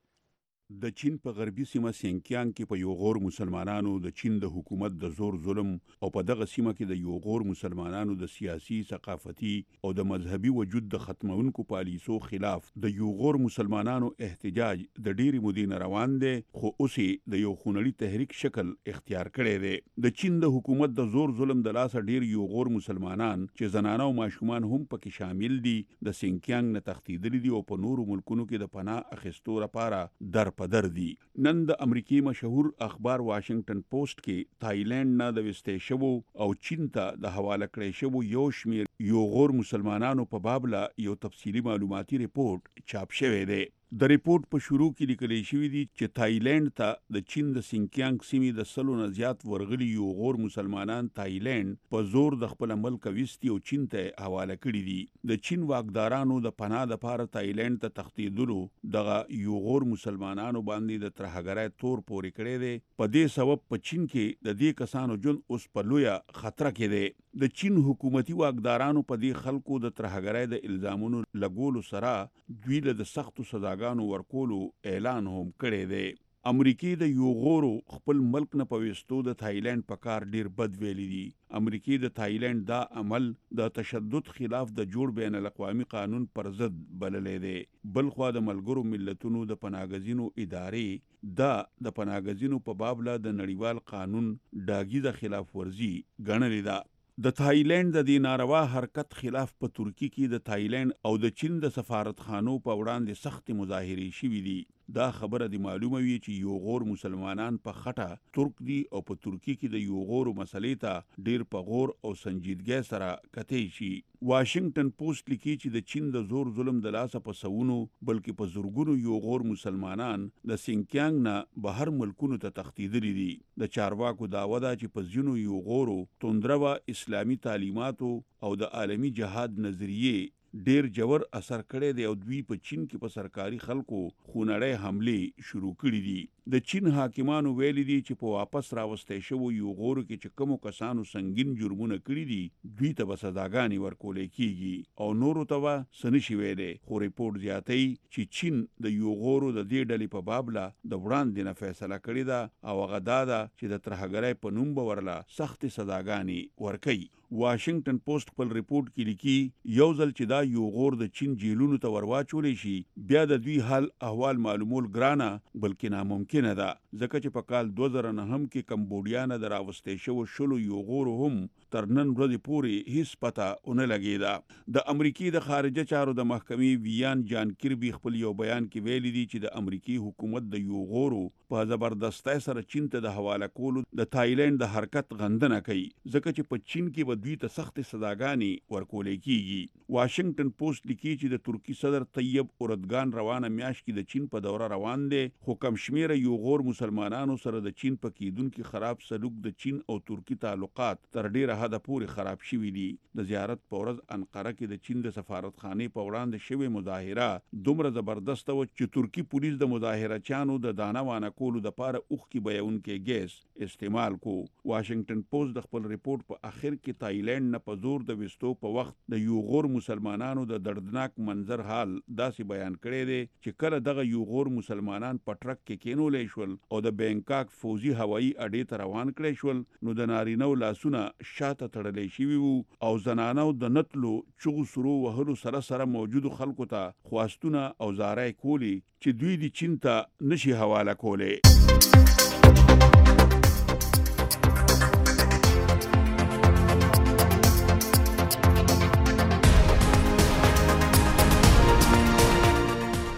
د چین په غربي سیمه سینکیانګ کې په یو غور مسلمانانو د چین د حکومت د زور ظلم او په دغه سیمه کې د یو غور مسلمانانو د سیاسي، ثقافتي او د مذهبي وجود د ختمونکو پالیسو خلاف د یو غور مسلمانانو احتجاج د ډېرې مودې نه روان دی، خو اوس د یو خونړي تحریک شکل اختیار کړی دی. د چین د حکومت د زور ظلم د لاسه ډېر یو غور مسلمانان چې زنانه او ماشومان هم پکې شامل دي د سینکیانګ نه تښتېدلي دي او په نورو ملکونو کې د پناه اخیستو لپاره در په در دي. نن د امریکای مشهور اخبار واشنگټن پوسټ کې تایلند نه د وستې شوو او چین ته د حواله کړی شوو یو شمیر یو غور مسلمانانو په بابله یو تفصیلي معلوماتي ریپورت چاپ شوی دی. د ریپورت په شروع کې لیکل شوی دی چې تایلند ته د چین د سینکیانګ سیمې د 100 نه زیات ورغلي یو غور مسلمانان تایلند په زور د خپل ملک وستي او چین ته حواله کړي دي. د چین واکدارانو د پناه لپاره تایلند ته تښتېدلو دغه یو غور مسلمانانو باندې د ترهګرۍ تور پورې کړی دی. په دې سبب په چین کې د دې کسانو ژوند اوس په لویه خطر کې دی. د چین حکومتي واکدارانو په دې خلکو د ترهګرۍ د الزامونو لګولو سره دوی له د سختو سزاګانو ورکولو اعلان هم کړی دی. امریکای د یو غورو خپل ملک نه په وستو د تایلند په کار ډیر بد ویلي دي. امریکای د تایلند دا عمل د تشدد خلاف د جوړ بین الاقوامي قانون پر ضد بللی دی. بلخوا د ملګرو ملتونو د پناهګزینو ادارې دا د پناهګزینو په بابله د نړیوال قانون ډاګیزه خلاف ورزي ګڼلې ده. د تایلند د دې ناروا حرکت خلاف په ترکی کې د تایلند او د چین د سفارتخانو په وړاندې سخت مظاهرې شوي دي. دا خبره دی معلومه وي چې یو غور مسلمانان په خټه ترک دي او په ترکی کې د یو غور مسلې ته ډیر په غور او سنجیدګۍ سره کتئ شي. واشنگټن پوسټ لیکي چې د چین د زور ظلم د لاسه په سونو بلکې په زورګونو یو غور مسلمانان د سینکیانګ نه بهر ملکونو ته تښتېدلي دي. د چارواکو دعوه ده چې په ځینو یو غورو توندروه اسلامي تعلیماتو او د عالمي جهاد نظریې ډیر جوړ اثر کړی دی او دوی په چین کې په سرکاري خلکو خونړۍ حملې شروع کړي دي. د چین حاکمانو ویلي دي چې په واپس راوستې شوو یو غورو کې چې کومو کسانو سنگین جرمونه کړي دي دوی ته به سزاګانې ورکولې کیږي او نورو ته به څه نشي ویلی. خو ریپورټ زیاتوي چې چین د یو غورو د دې ډلې په بابله د وړاندې نه فیصله کړې ده او هغه دا ده چې د ترهګرۍ په نوم به ورله سختې سزاګانې ورکوي. واشنگټن پوسټ خپل ریپورټ کې لیکي یو ځل چې دا یو غور د چین جیلونو ته ورواچولی شي بیا د دوی حال احوال معلومول ګرانه بلکې ناممکنه ده، ځکه چې په کال 2009 کې کمبوډیا نه د راوستې شوو 10 یو غورو هم تر نن ورځې پورې هیڅ پته ونه لګېده. د امریکې د خارجه چارو د محکمې ویان جان کربي خپل یو بیان کې ویلي دي چې د امریکې حکومت د یو غورو په زبردستۍ سره چین ته د حواله کولو د تایلند د حرکت غندنه کوي ځکه چې په چین کې دوی ته سخت سزاګانې ورکولې کیږي. واشنگټن پوسټ لیکي چې د ترکی صدر طیب اردوغان روانه میاشت کې د چین په دوره روان دی خو کم شمیره یو غور مسلمانانو سره د چین په کېدونکي خراب سلوک د چین او ترکی تعلقات تر ډیره حده پورې خراب شوي دي. د زیارت په ورځ انقره کې د چین د سفارتخانې په وړاندې شوې مظاهره دومره زبردسته وه چې ترکی پولیس د مظاهرچیانو د دانه وانه کولو دپاره اوښکې بهیونکی ګیس استعمال کو. واشنگټن پوسټ د خپل ریپورټ په اخر کې تایلند نه په زور د وستو په وخت د یو غور مسلمانانو د دردناک منظر حال داسې بیان کړی دی چې کله دغه یو غور مسلمانان په ټرک کې کېنولی شول او د بینکاک فوزي هوایي اډې ته روان کړی شول نو د نارینهو لاسونه شاته تړلی شوي وو او زنانو د نتلو چغو سرو وهلو سره سره موجودو خلکو ته خواستونه او زارۍ کولی چې دوی د چین ته نشي حواله کولی.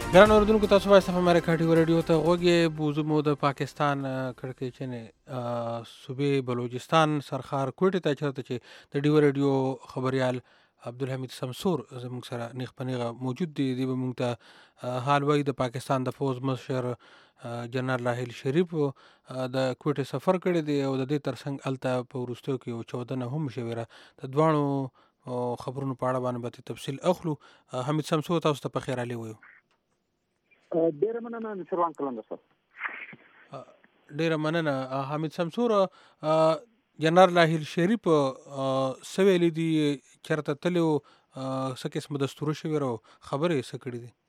ګران اوردونکو تاسو وایس اف امریکا ټي وی رادیو ته غوږی بوزو مو د پاکستان کړکۍ چنه صوبې بلوچستان سرخار کوټه ته چرته چې د ډي وی رادیو خبريال عبدالحمید شمسور زموږ سره نیغ پنیغه موجود دی دی موږ ته حال وای د پاکستان د فوج مشر جنرال راحیل شریف د کوټه سفر کړی دی او د دې ترڅنګ الته په ورستو کې 14 هم شویره د دوانو خبرونو په اړه باندې تفصیل اخلو. حمید شمسور تاسو ته په خیر علي وایو. ډیره مننه نشروان کلند سر. ډیره مننه حمید شمسور. جنرال راحیل شریف سویل دي چرته تلو څه قسم دستور شوی راو خبره څه کړی دي؟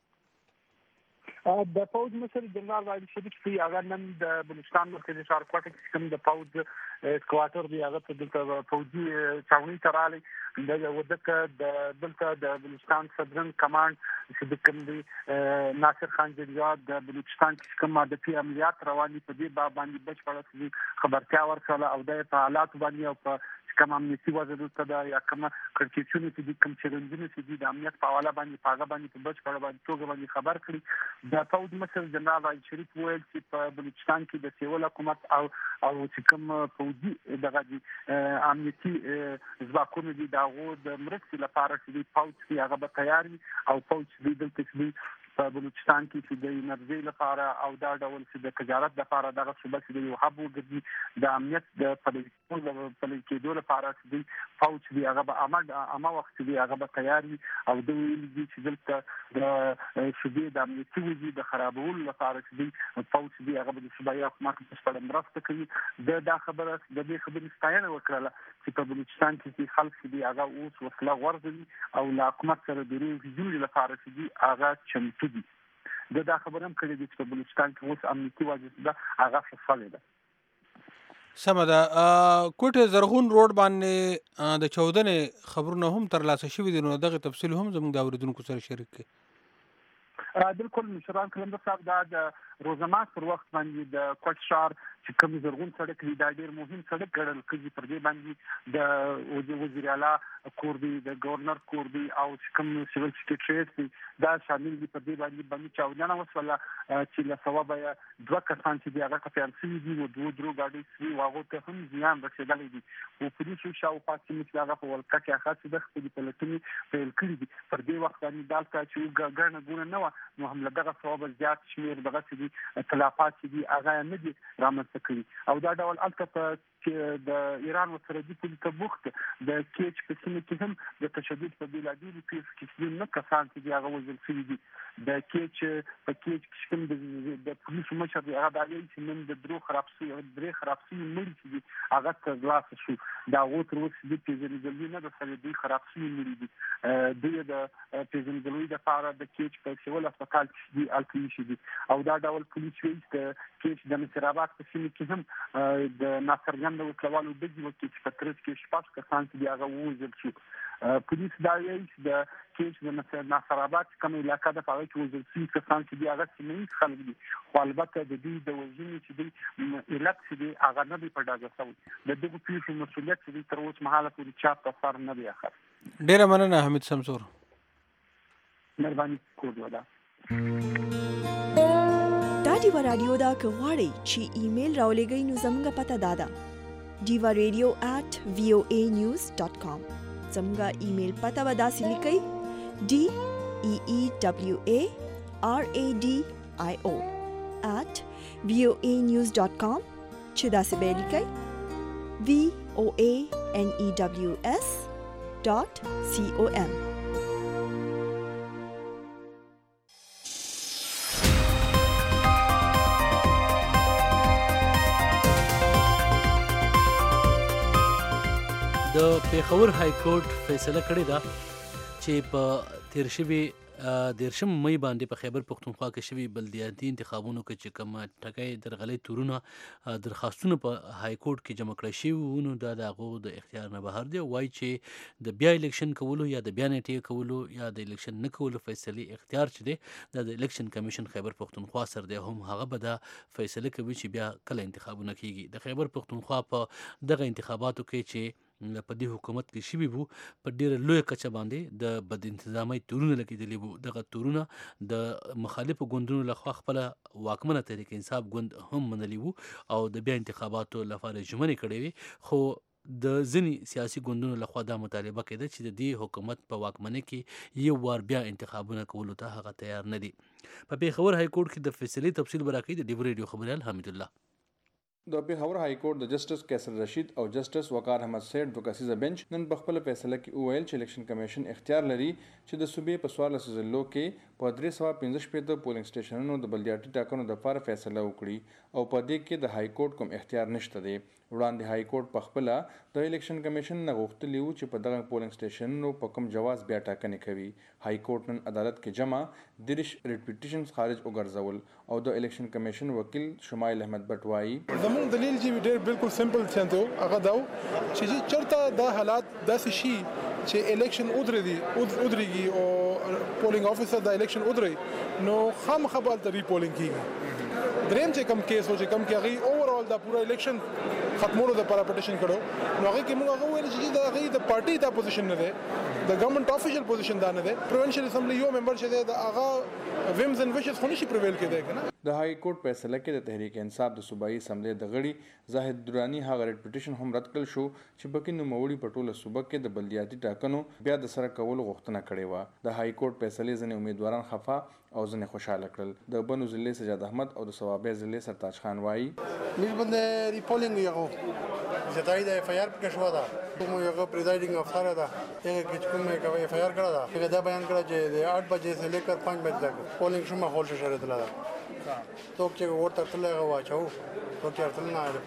د فوج مشر جنرال راحیل شریف چې هغه نن د بلوچستان مرکزي ښار کوټه کې کوم د فوج کوارټر دی هغه ته دلته فوجي چاوني ترالی د ودک د دلته د بلوچستان صدرن کمانډ چې د کوم دی ناصر خان جنجاد د بلوچستان کې کوم د پی عملیات رواني په دې باندې بچ پړه خبرتیا ورکړه او د حالات باندې او په کوم امنیتي وضعیت ته دا یا کوم کړکېچونه چې د کوم چیلنجونه چې د امنیت په حواله باندې پاغه باندې په بچ پړه باندې توګه باندې خبر کړي. د فوج مشر جنرال راحیل شریف ویل چې په بلوچستان کې د سیول حکومت او چې کوم فوجي دغه امنیتي ځواکونه دي دغه د مرستې لپاره چې فوج کې هغه به تیار وي او فوج دې دلته په بلوچستان کې چې د انرژي لپاره او دا ډول چې د تجارت لپاره دغه صوبه چې یو هب وګرځي د امنیت د پلي کېدو لپاره چې فوج دی هغه به عامه وخت دی هغه به تیار وي او د ویل دي چې دلته د صوبې د امنیتي وضعیت د خرابولو لپاره چې فوج دی هغه به د صوبایي حکومت په مرسته کوي. دا خبره د دې خبرې ستاینه وکړه چې په بلوچستان کې خلک دی هغه اوس وسله غورځوي او له حکومت سره د ریوزیون لپاره چې هغه چمتو دي. دا خبره هم کړې چې په بلوچستان کې اوس امنیتي وضعیت ده هغه فعال ده. سمه ده. کوټه زرغون روډ باندې د 14 خبرونه هم تر لاسه شوي دي نو دغه تفصیل هم زموږ د اوریدونکو سره شریک کړئ. بالکل مشران کلندر صاحب دا د روزمات پر وخت باندې د کوټ ښار چې کوم زرغون سړک دی دا ډیر مهم سړک ګڼل کېږي. پر دې باندې د وزیر اعلی کور دی د گورنر کور دی او کوم سیول سکریټریټ دی دا شامل دي. پر دې باندې چاودنه وسوله چې له ثواب یا دوه کسان چې هغه کفیان سوي دي او دوه درو gaadi سوي واغو ته هم زیان رسیدلی دي او پولیسو شاوخوا چې هغه په ولکه کې خاصه د خپل پلټنې پیل کړي دي. پر دې وخت باندې دالته چې ګڼه ګونه نه نو هم له دغه ثواب زیات شمیر دغه چې تلافات دي هغه نه دي رامنځته کړي او دا ډول البته چې د ایران سره د پولیسو بوخت د کېچ په سیمه کې هم د تشدد په بلادي کې نه کسان چې هغه وزل شوي دي. د کېچ په کېچ کې کوم د پولیسو مشر هغه د علی چې نن د درو خرابسي مړي چې هغه ترلاسه شو دا غوتر وس د پیژندګلوي نه د سره د خرابسي مړي دي د پیژندګلوي د لپاره د کېچ په سیول هسپتال کې دي الکلی شي دي او دا ډول پولیس ویل د کېچ د نصرآباد په سیمه کې هم د ناصر د وکلوالو د دې وکیل په ترڅ کې شپږ کسان چې هغه ووژل شو. پولیس دا یې د کېچ د ناصر آباد کوم علاقې د پاره کې ووژل شي کسان چې هغه سیمه خلک دي خو البته د دې د وژنې چې د علت چې دی هغه نه دی په ډاګه شوی. د دغه پیښو مسؤلیت چې تر اوسه مهاله پورې چا په سر نه دی اخر. ډیره مننه حمید شمسور. مهرباني کوله. دا دیوا رادیو دا که غواړئ چې ایمیل راولېږئ نو زموږ پته دا ده diva.radio@voanews.com. زموږ ایمیل پته به داسې لیکئ DEEWARADIO@voanews.com چې داسې به لیکئ VOANEWS.com. د پیښور های کورټ فیصله کړې ده چې په تیر شوي 13 مئی باندې په خیبر پختونخوا کې شوي بلدیاتي انتخابونو کې چې کوم ټکي درغلي تورونه درخواستونه په های کورټ کې جمع کړی شوي نو دا د هغو د اختیار نه بهر دی. وایي چې د بیا الیکشن کولو یا د بیا نیټې کولو یا د الیکشن نه کولو فیصلې اختیار چې دی دا د الیکشن کمیشن خیبر پختونخوا سره دی هم هغه به دا فیصله کوي چې بیا کله انتخابونه کیږي. د خیبر پختونخوا په دغه انتخاباتو کې چې په دې حکومت کې شوي وو په ډیره لویه کچه باندې د بد انتظامۍ تورونه لګېدلي وو. دغه تورونه د مخالفو ګوندونو لخوا خپله واکمنه تحریک انصاف ګوند هم منلي وو او د بیا انتخاباتو لپاره ژمنې کړې وې، خو د ځینې سیاسي ګوندونو لخوا دا مطالبه کېده چې د دې حکومت په واکمنۍ کې یو وار بیا انتخابونه کولو ته هغه تیار نه دي. په پیښور های کورټ کې د فیصلې تفصیل به راکوي د ډیو ریډیو خبریال حمید الله. د پیښور های کورټ د جسټس کیسر رشید او جسټس وقار احمد سید دوه کسیزه بنچ نن په خپل فیصله کې وویل چې الیکشن کمیشن اختیار لري چې د صوبې په 14 ضلعو کې په 315 پولینګ سټیشنونو د بلدیاتي ټاکنو لپاره فیصله وکړي او په دې کې د های کورټ کوم اختیار نشته دی. وړاندې های کورټ په خپل د الیکشن کمیشن نه غوښتلی وو چې په دغه پولینګ سټیشنونو په کوم جواز بیا ټاکنې کوي. های کورټ نن عدالت کې جمع 30 ریټ پټیشنز خارج وګرځول او د الیکشن کمیشن وکیل شمایل احمد بټ وایي زموږ دلیل چې ډېر بالکل سمپل څنګه هغه دا چې چرته د حالات داسې شي چې الیکشن ودرېږي او پولینګ افیسر د الیکشن ودرې نو خامخا به هلته ریپولینګ کېږي. دریم چې کوم کیس و چې کوم کې هغې اوورال دا پوره الیکشن ختمولو دپاره پټیشن کړو نو هغې کې موږ هغه وویل چې د هغې د پارټي دا پوزیشن نه دی، د ګورنمنټ افیشل پوزیشن دا نه دی. پروینشل اسمبلی یو ممبر چې دی د هغه ویمز اینڈ وشز خو نشي پریویل کېدی که نه. د های کورټ فیصله کې د تحریک انصاف د صوبایي اسمبلی د غړي زاهد درانی هغه ریټ پټیشن هم رد کړل شو چې پکې نوموړي په ټوله صوبه کې د بلدیاتي ټاکنو بیا د سره کولو غوښتنه کړې وه. د های کورټ فیصلې ځینې امیدواران خفه او ځینې خوشحاله کړل. د بنو ضلع سجاد احمد او د صوابۍ ضلع سرتاج خان وایي میز باندې ریپولینګ یغو زداي د اف آی آر کې شو دا کوم یو پریزایډینګ افسر دا هغه چې کوم اف آی آر کړه دا هغه دا بیان کړه چې د 8 بجې سے لیکر 5 بجې تک پولینګ شومه خول شوه تل دا تو چې ورته تل هغه واچو تو چې تل نه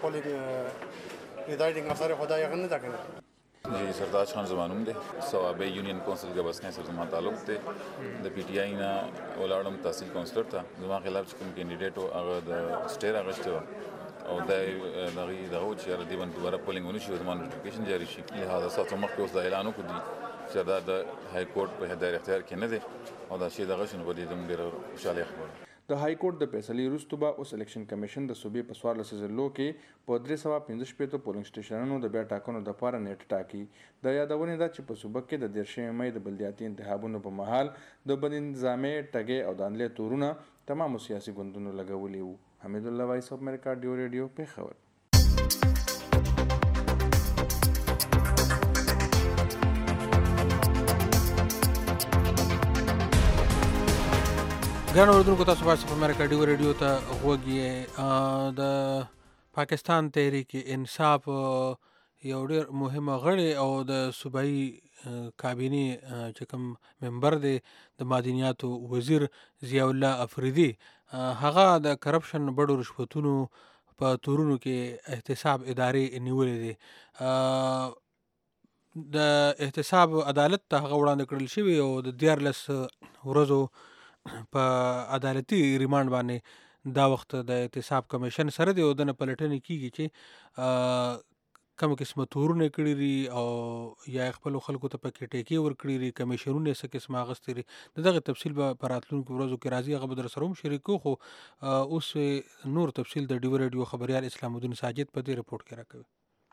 پولینګ پریزایډینګ افسر خدای هغه نه دا کړ. जी सरताज खान ज़मानुम दे सवाबे यूनियन काउंसिल के बस कैंसर जमा ताल्लुक थे द पीटीआई ना ओलाडम तहसील काउंसलर था जमा खिलाफ कोम कैंडिडेट हो अगर द स्टेर अगस्त او دا دغه چې را دی باندې دوباره پولینګ ونشي او زموږ نوټیفیکیشن جاری شي. لهدا ساتو مخکې اوس د اعلان وکړي چې دا د های کورټ په هدايت اختیار کې نه دی او دا شی دغه شنو بده زموږ ډېر خوشاله خبره. د های کورټ د فیصلې وروسته به اوس الیکشن کمیشن د صوبې په 14 ضلعو کې په 315 پولینګ سټیشنونو د بیا ټاکنو لپاره نیټ ټاکي. د یادونې ده چې په صوبه کې د 13 مې د بلدیاتي انتخابونو په مهال د بد انتظامۍ ټګې او دانلې تورونه تمامو سیاسي ګوندونو لګولي وو. حمید الله وایس اف امریکا ډیو ریډیو پیښور. ګران اوریدونکو تاسو وایس اف امریکا ډیو ریډیو ته غوږ یې. د پاکستان تحریک انصاف یو ډېر مهمه غړی او د صوبایي کابینې چې کوم ممبر دی د معدنیاتو وزیر ضیاء الله افریدي هغه د کرپشن بډو رشوتونو په تورونو کې احتساب ادارې نیولې دي. د احتساب عدالت ته هغه وړاندې کړل شوي او د 14 ورځو په عدالتي ریمانډ باندې دا وخت د احتساب کمیشن سره دی او د نه پلټنې کیږي چې کوم قسمه تورونه کړي دي او یا خپل خلکو ته پکې ټیکې ورکړي دي کمیشنونه څه قسمه اغستې دي. دغه تفصیل به په راتلونکو ورځو کې راځي هغه به در سره هم شریکو. خو اوس نور تفصیل د ډیو ریډیو خبریال اسلام الدین ساجد په دې رپورټ کې راکوي.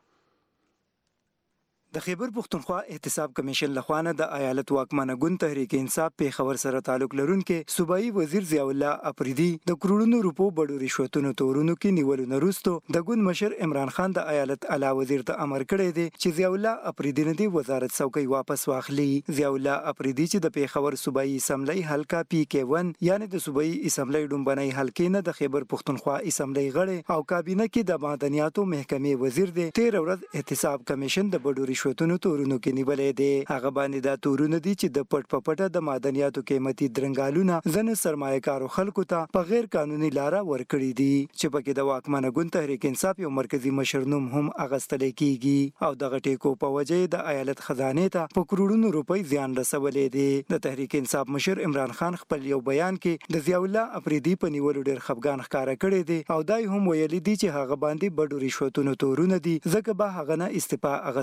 د خیبر پښتونخوا احتساب کمیشن لخوانه د ایالت واکمنه ګوند تحریک انصاف پیښور سره تعلق لرونکي صوبایي وزیر ضیاء الله افریدي د کروڑونو روپو بډو رشوتونو تورونو کې نیولو نه وروسته د ګوند مشر عمران خان د ایالت اعلی وزیر ته امر کړی دی چې ضیاء الله افریدي نه دی وزارت څوکۍ واپس واخلي. ضیاء الله افریدي چې د پیښور صوبایي اسمبلی حلقه PK1 یعنی د صوبایي اسمبلی ډومبنۍ حلقې نه د خیبر پښتونخوا اسمبلی غړی او کابینه کې د معدنیاتو محکمې وزیر دی 13 ورځ احتساب کمیشن د بډو رشوتونو تورونو کې نیولې دي. هغه باندې دا تورونه دي چې د پټ پټه د معدنیاتو قیمتي درنګالونه ځنه سرمایه‌کارو خلکو ته په غیر قانوني لاره ورکړي دي چې پکې د واکمنه ګوند تحریک انصاف یو مرکزی مشر نوم هم اغستل کیږي او دغه ټیکو په وجه د ایالت خزانه ته په کروڑونو روپۍ زیان رسولې دي. د تحریک انصاف مشر عمران خان خپل یو بیان کې د ضیاء الله افریدي په نیولو ډېر خفګان ښکارا کړی دی او دای هم ویلي دي چې هغه باندې بډو رشوتونو تورونه دي ځکه به هغه نه استعفا اغستلی شي.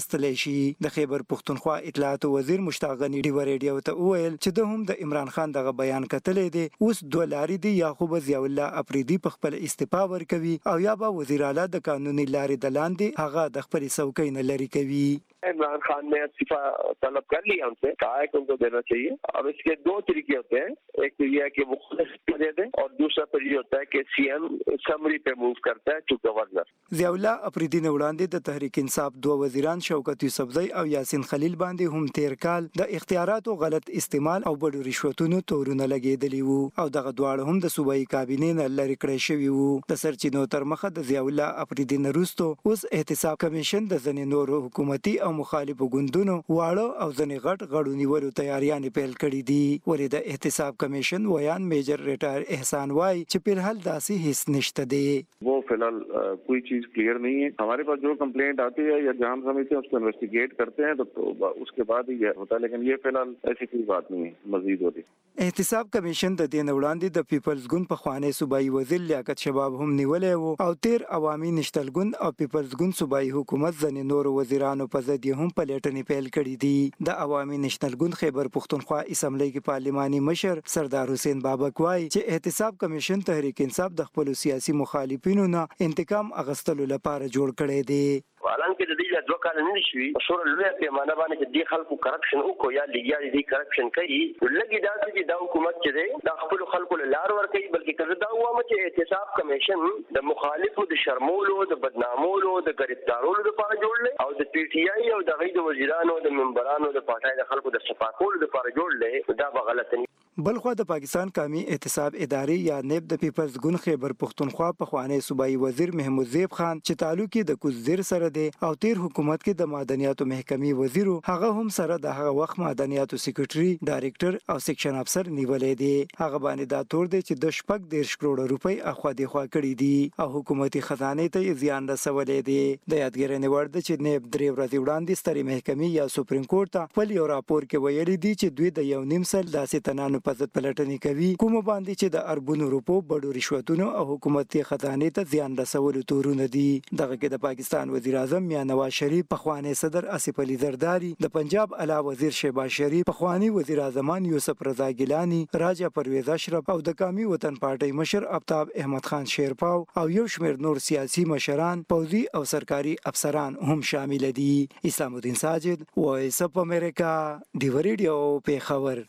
شي. د خیبر پښتونخوا اطلاعات وزیر مشتاق غنی ډیو ریډیو ته وویل چې د هم د عمران خان دغه بیان کتلې دي، اوس دوه لارې دي، یا خو به ضیاء الله افریدي په خپل استعفا ورکوي او یا به وزیر اعلی د قانوني لارې د لاندې هغه د خپل څوکۍ نه لرې کوي. इमरान खान ने इस्तीफा तलब कर लिया हमसे, कहा है कि उनको देना चाहिए. अब इसके दो तरीके होते हैं, एक तो ये है कि वो खुद इस्तीफा दे दें और दूसरा तो ये होता है कि सीएम समरी पे मूव करता है टू गवर्नर. ضیاء الله افریدي نه وړاندې د تحریک انصاف دوه وزیران شوکت یوسفزی او یاسین خلیل باندې هم تیر کال د اختیاراتو غلط استعمال او بډو رشوتونو تورونه لګیدلی وو او دغه دواړه هم د صوبایي کابینې نه لرې کړی شوي وو. د سرچینو تر مخه د ضیاء الله افریدي نه وروسته اوس احتساب کمیشن د ځینې نورو حکومتي او مخالفو ګوندونو واړه او ځینې غټ غړو نیولو تیاریانې پیل کړي دي. ولې د احتساب کمیشن ویان میجر ریټایر احسان وای چې په الحال داسې هیڅ نشته دی. वो फिलहाल कोई चीज क्लियर नहीं है. हमारे पास जो कंप्लेंट आती है या जहां हम समझते हैं उसको इन्वेस्टिगेट करते हैं तो उसके बाद ही होता है, लेकिन ये फिलहाल ऐसी कोई बात नहीं है मजीद होती. احتساب کمیشن د دې وړاندې د پیپلز ګوند په خوانی صوبایي وزیر لیاقت شباب هم نیولې وو او تیر عوامي نشتل ګوند او پیپلز ګوند صوبایي حکومت ځنې نور وزیرانو په ضد هم پلیټنې پیل کړې دي. د عوامي نشتل ګوند خیبر پښتونخوا اسمبلی کې پارلماني مشر سردار حسین بابک وای چې احتساب کمیشن تحریک انصاف د خپل سیاسي مخالفینو نه انتقام اغستلو لپاره جوړ کړی دی. حالانکه د دې دوه کال نه شي شور لوی پیمانه باندې چې د خلکو کرپشن او کو یا لګیا دي کرپشن کوي لګي دا چې د حکومت چې دی د خپل خلکو لار ور کوي، بلکې کله دا وامه چې احتساب کمیشن د مخالفو د شرمولو د بدنامولو د گرفتارولو لپاره جوړل او د پی ټی آی او د غیر وزیرانو د منبرانو د پټای د خلکو د صفاکولو لپاره جوړل دا به غلط نه. بلخوا د پاکستان قومي احتساب ادارې یا نیب د پیپلز ګوند خیبر پښتونخوا په خوانی صوبایي وزیر محمود زیب خان چې تعلق یې د کوزیر سره دی او تیر حکومت کې د معدنیاتو محکمې وزیر هغه هم سره د هغه وخت معدنیاتو سیکریټري ډایریکټر او سیکشن افسر نیولې دی. هغه باندې دا تور دی چې د 14 کروڑ روپۍ اخوا دی خوا کړی دي او حکومتي خزانه ته زیان رسولې دی. د یادګارنې وړ ده چې نیب درې ورځې وړاندې سترې محکمې یا سپریم کورټ ته خپل یو راپور کې ویلي دي چې دوی د 1.5 سل داسې تنانو په ضد پلټنې کوي کوم باندې چې د اربونو روپو بډو رشوتونو او حکومتي خزانه ته زیان رسولو تورونه دي. دغه کې د پاکستان وزیر اعظم میاں نواز شریف، پخوانی صدر آصف علي زرداری، د پنجاب اعلی وزیر شهباز شریف، پخوانی وزیر اعظمان یوسف رضا ګیلانی، راجا پرویز اشرف او د قومي وطن پارټۍ مشر آفتاب احمد خان شیرپاو او یو شمېر نور سیاسي مشران، پوځي او سرکاري افسران هم شامل دي. اسلام الدین ساجد، وایس اف امریکا، ډیو ریډیو پیښور.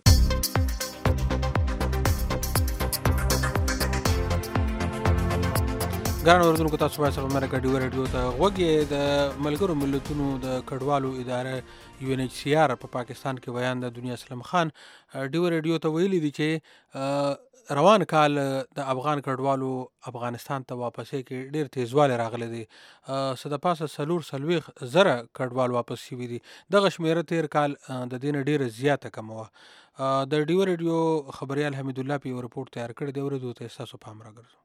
ګران اوریدونکو تاسو وایس اف امریکا ډیو ریډیو ته غوږی د ملګرو ملتونو د کډوالو اداره یو ان ایچ سی آر په پاکستان کې بیان د دنیا اسلام خان ډیو ریډیو ته ویلي دي چې روان کال د افغان کډوالو افغانستان ته واپسې کې ډیر تیزوالی راغلی دی. څه د پاسه 40 زره کډوال واپس شوي دي. دغه شمیره تیر کال د دې نه ډیره زیاته کمه وه. د ډیو ریډیو خبریال حمید الله په یو رپورټ تیار کړی دی، اورېدو ته ستاسو پام راګرځو.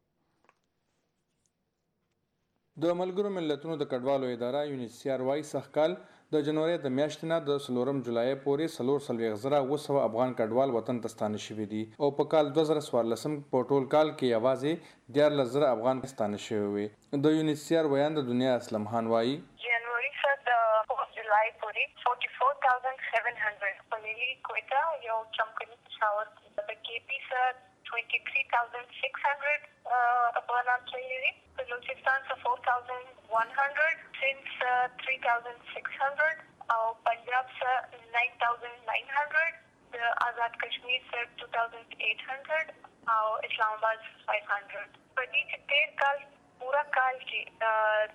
د ملګرو ملتونو د کډوالو اداره یونیسیار وای سخکال د جنوري د میاشتې نه د 4 جولای پورې 4,900 افغان کډوال وطن ته ستانه شوي دي او په کال 2014 په ټول کال کې یوازې 14,000 افغان ستانه شوي وي. د یونیسیار ویان د دنیا اسلام خان وایي جنوري څخه د جولای پورې 44,700 په ملي کوټا یو چمکني پېښور کې د کې پی سره 23,600 افغانان شوي دي. بلوچستان څخه 4,100، سندھ 3,600 او پنجاب څخه 9,900، د آزاد کشمیر څخه 2,800 او اسلام آباد 500. په دې کې تیر کال پورا کال کې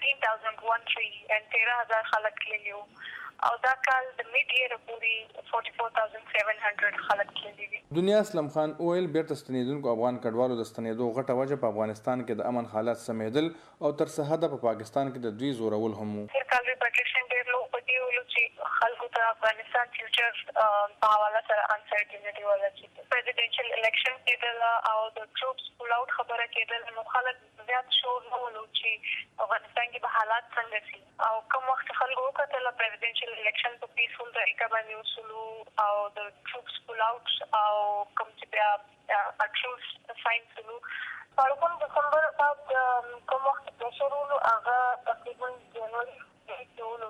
13,113 خلک تللي وو او دا کال د میډ ایئر پورې 44,700 خلک تللي دي. دنیا اسلام خان اویل بیرته ستنیدونکو افغان کډوالو د ستنیدو غټه وجه په افغانستان کې د امن حالات سمیدل او تر څه حده په پاکستان کې د دوی زورول هم وو. تیر کال ریپټریشن ډېر لوړ پدې ولو چې خلکو ته افغانستان فیوچر په حواله سره انسرټینټي ولا چې پریزیډنشل الیکشن کېدل او د ټروپس پول اوټ خبره کېدل، نو خلک زیات شور نه ولو چې افغانستان کې به حالات څنګه شي او کوم وخت خلکو وکتل پریزیډنشل الیکشن په پیسفول طریقه باندې وسلو او د ټروپس پول اوټ او کوم چې بیا اټروس ساين سلو په دسمبر بعد کوم وخت د شروع هغه تقریبا جنوري کې ولو د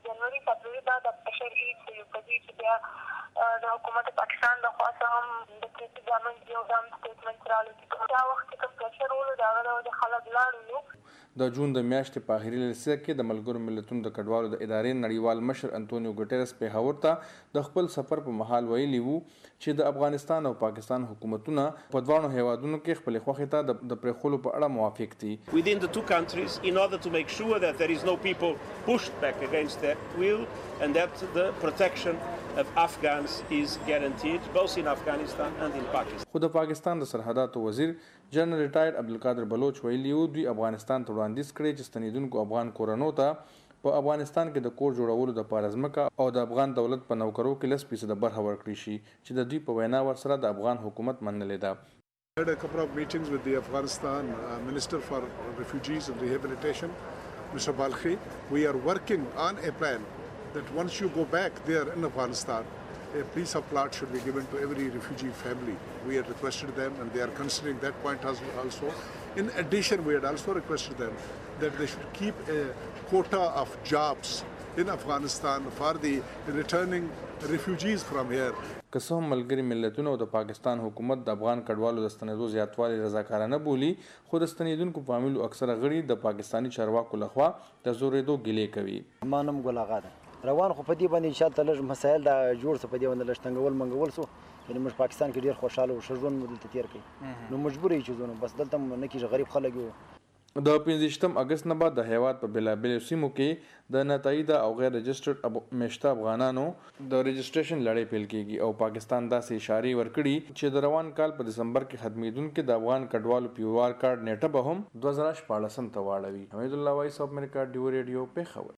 جنوري فبروري دا د پرشر ایټ شوي په دې چې بیا د حکومت پاکستان د خوا څخه هم د کرتي ګورنمنټ یو دام سټیټمنټ راغلی چې دا وخت کې کوم پرشر ولو د هغه د خلک لاړو نو د جون د میاشتې په آخري لسیزه کې د ملګرو ملتونو د کډوالو د ادارې نړیوال مشر انټونیو ګوټیرس پیښور ته د خپل سفر په مهال ویلي وو چې د افغانستان او پاکستان حکومتونه په دواړو هیوادونو کې خپل خوښې ته د پرېښولو په اړه موافق دي. Within the two countries in order to make sure that there is no people pushed back against their will and that the protection of Afghans is guaranteed both in Afghanistan and in Pakistan. خو د پاکستان د سرحداتو وزیر جنرال ریټایرډ عبدالقادر بلوچ ویلي وو دوی افغانستان ته وړاندیز کړی چې ستنېدونکو افغان کورنو ته په افغانستان کې د کور جوړولو دپاره ځمکه او د افغان دولت په نوکرو کې 10% برخه ورکړي شي چې د دوی په وینا ورسره د افغان حکومت منلې ده. I had a couple of meetings with the Afghanistan Minister for Refugees and Rehabilitation, Mr. Balkhi. We are working on a plan that once you go back there in Afghanistan, a piece of plot should be given to every refugee family. We had requested them and they are considering that point also. In addition, we had also requested them that they should keep a quota of jobs in Afghanistan for the returning refugees from here. که څه هم ملګري ملتونه او د پاکستان حکومت د افغان کډوالو د ستنېدو زیاتوالی رضاکارانه بولي خو د ستنېدونکو په عاملو اکثره غړي د پاکستاني چارواکو لخوا د زورېدو ګیلې کوي. ما نوم ګل آغا ده روان خو په دې باندې انشاءالله لږ مسایل دا جوړ څه په دې باندې لږ تنګول منګول سو یعنې موږ پاکستان کې ډېر خوشحاله وو ښه ژوند مو دلته تېر کړي نو مجبور یو چې ځو نو بس دلته نه کېږي غریب خلک یو. د 15 اگست نه بعد د هیواد په بېلابېلو سیمو کې د ناتایده او غیر رجسټرډ میشته افغانانو د رجسټریشن لړۍ پیل کېږي او پاکستان داسې اشارې ورکړي چې د روان کال په دسمبر کې ختمېدونکي د افغان کډوالو پیوار کارډ نیټه به هم 2014 ته واړوي. حمید الله وایس اف امریکا ډیو ریډیو پیښور.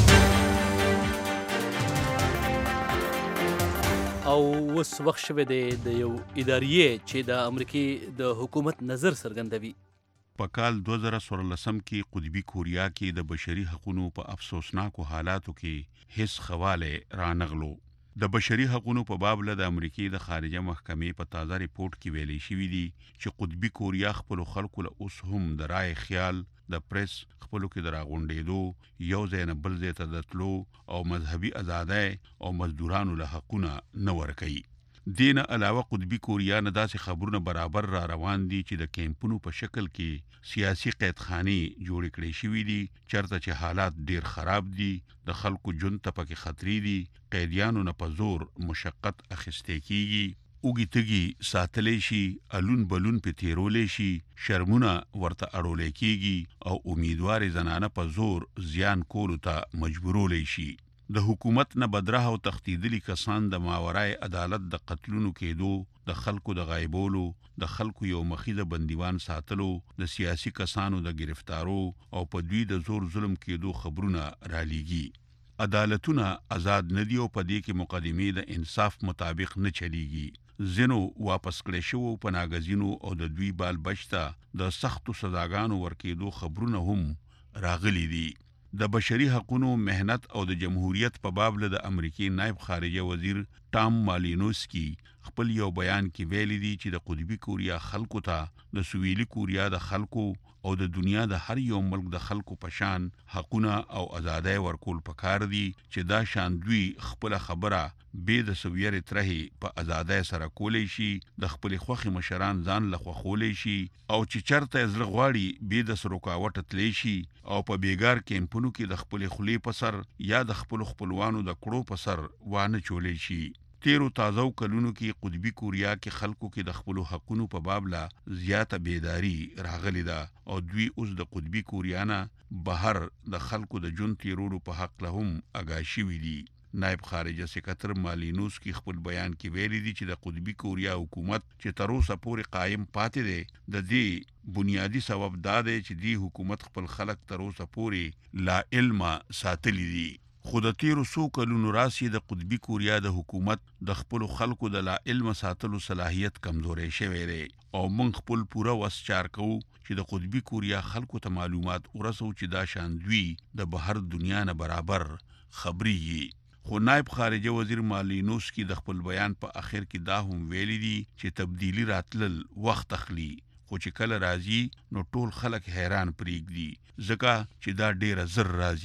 او اوس وخت شوی دی د یو اداریې چې د امریکې د حکومت نظر څرګندوي. په کال 2014 کې قطبي کوریا کې د بشري حقوقو په افسوسناکو حالاتو کې هیڅ خواله رانغلو. د بشري حقوقو په باب له د امریکې د خارجه محکمې په تازه ریپورت کې ویلي شوی دی چې قطبي کوریا خپل خلکو له اوس هم د رای خیال د پریس خپلو کې د راغونډېدو یو ځای نه بل ځای ته د تلو او مذهبي ازادۍ او مزدورانو له حقونه نه ورکوي. دین علاوه قطبي کوریا نه داسې خبرونه برابر را روان دي چې د کیمپونو په شکل کې سیاسي قیدخانې جوړې کړې شوي دي چېرته چې حالات ډیر خراب دي د خلکو ژوند ته پکې خطرې دي قیدیانو نه په زور مشقت اخیستی کیږي اوږې تږي ساتلی شي الون بلون پې تیرولی شي شرمونه ورته اړولی کیږي او امیدوارې زنانه په زور زیان کولو ته مجبورولی شي. د حکومت نه بدراه او تختیدلی کسان د ماورای عدالت د قتلونو کېدو د خلکو د غایبولو د خلکو یو مخیزه بندیوان ساتلو د سیاسي کسانو د گرفتارو او په دوی د زور ظلم کېدو خبرونه رالیږي. عدالتونه آزاد ندي او په دې کې مقدمې د انصاف مطابق نه چلیږي. ځینو واپس کړی شوو په ناګزینو او د دوی بال بچته د سختو سزاګانو ورکېدو خبرونه هم راغلي دي. د بشري حقوقو مهنت او د جمهوریت په باب له د امریکای نائب خارجه وزیر ټام مالینوسکی خپل یو بیان کې ویلي دي چې د قطبي کوریا خلکو ته د سویلي کوریا د خلکو او د دنیا د هر یو ملک د خلکو په شان حقونه او ازادۍ ورکول پکار دي چې دا شان دوی خپل خبره به د سویری ترهي په ازادۍ سره کولی شي د خپل خوخي مشران ځان له خوخولی شي او چې چرته زړه غواړي به د سروکاوټ تلی شي او په بیګار کیمپونو کې د خپل خلی په سر یا د خپل خپلوانو د کړو په سر وانه چولی شي. تیرو تازو کلونو کې قطبي کوریا کې خلکو کې د خپل حقونو په باب لا زیاته بیداری راغلی ده او دوی اوس د قطبي کوریا نه بهر د خلکو د جون تیرولو په حق له هم آگاه شوي دي. نائب خارجه سکرټر مالینوس کې خپل بیان کې ویلي دي چې د قطبي کوریا حکومت چې تر اوسه پورې قائم پاتې دی د دې بنیادی سبب دا دی چې دی حکومت خپل خلک تر اوسه پورې لا علم ساتلی دي. خو د تیرو څو کلونو راسي د قطبي کوریا د حکومت د خپل خلکو د لا علم ساتلو صلاحیت کمزوري شوی دی او موږ خپل پوره وس چار کوو چې د قطبي کوریا خلکو ته معلومات ورسو چې دا شان دوی د بهر دنیا نه برابر خبريږي. خو نائب خارجه وزیر مالینوسکی د خپل بیان په اخر کې دا هم ویلي دي چې تبدیلی راتلل وخت اخلي خو چې کله راځي نو ټول خلک حیران پرېږدي ځکه چې دا ډیره زر راځي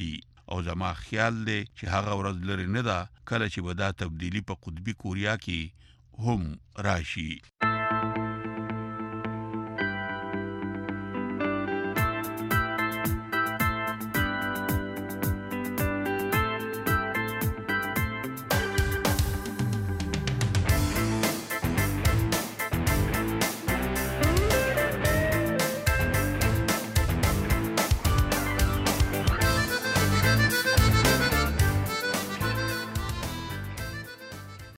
او زما خیال دی چې هغه ورځ لري نه ده کله چې به دا تبدیلی په قطبي کوریا کې هم راشي.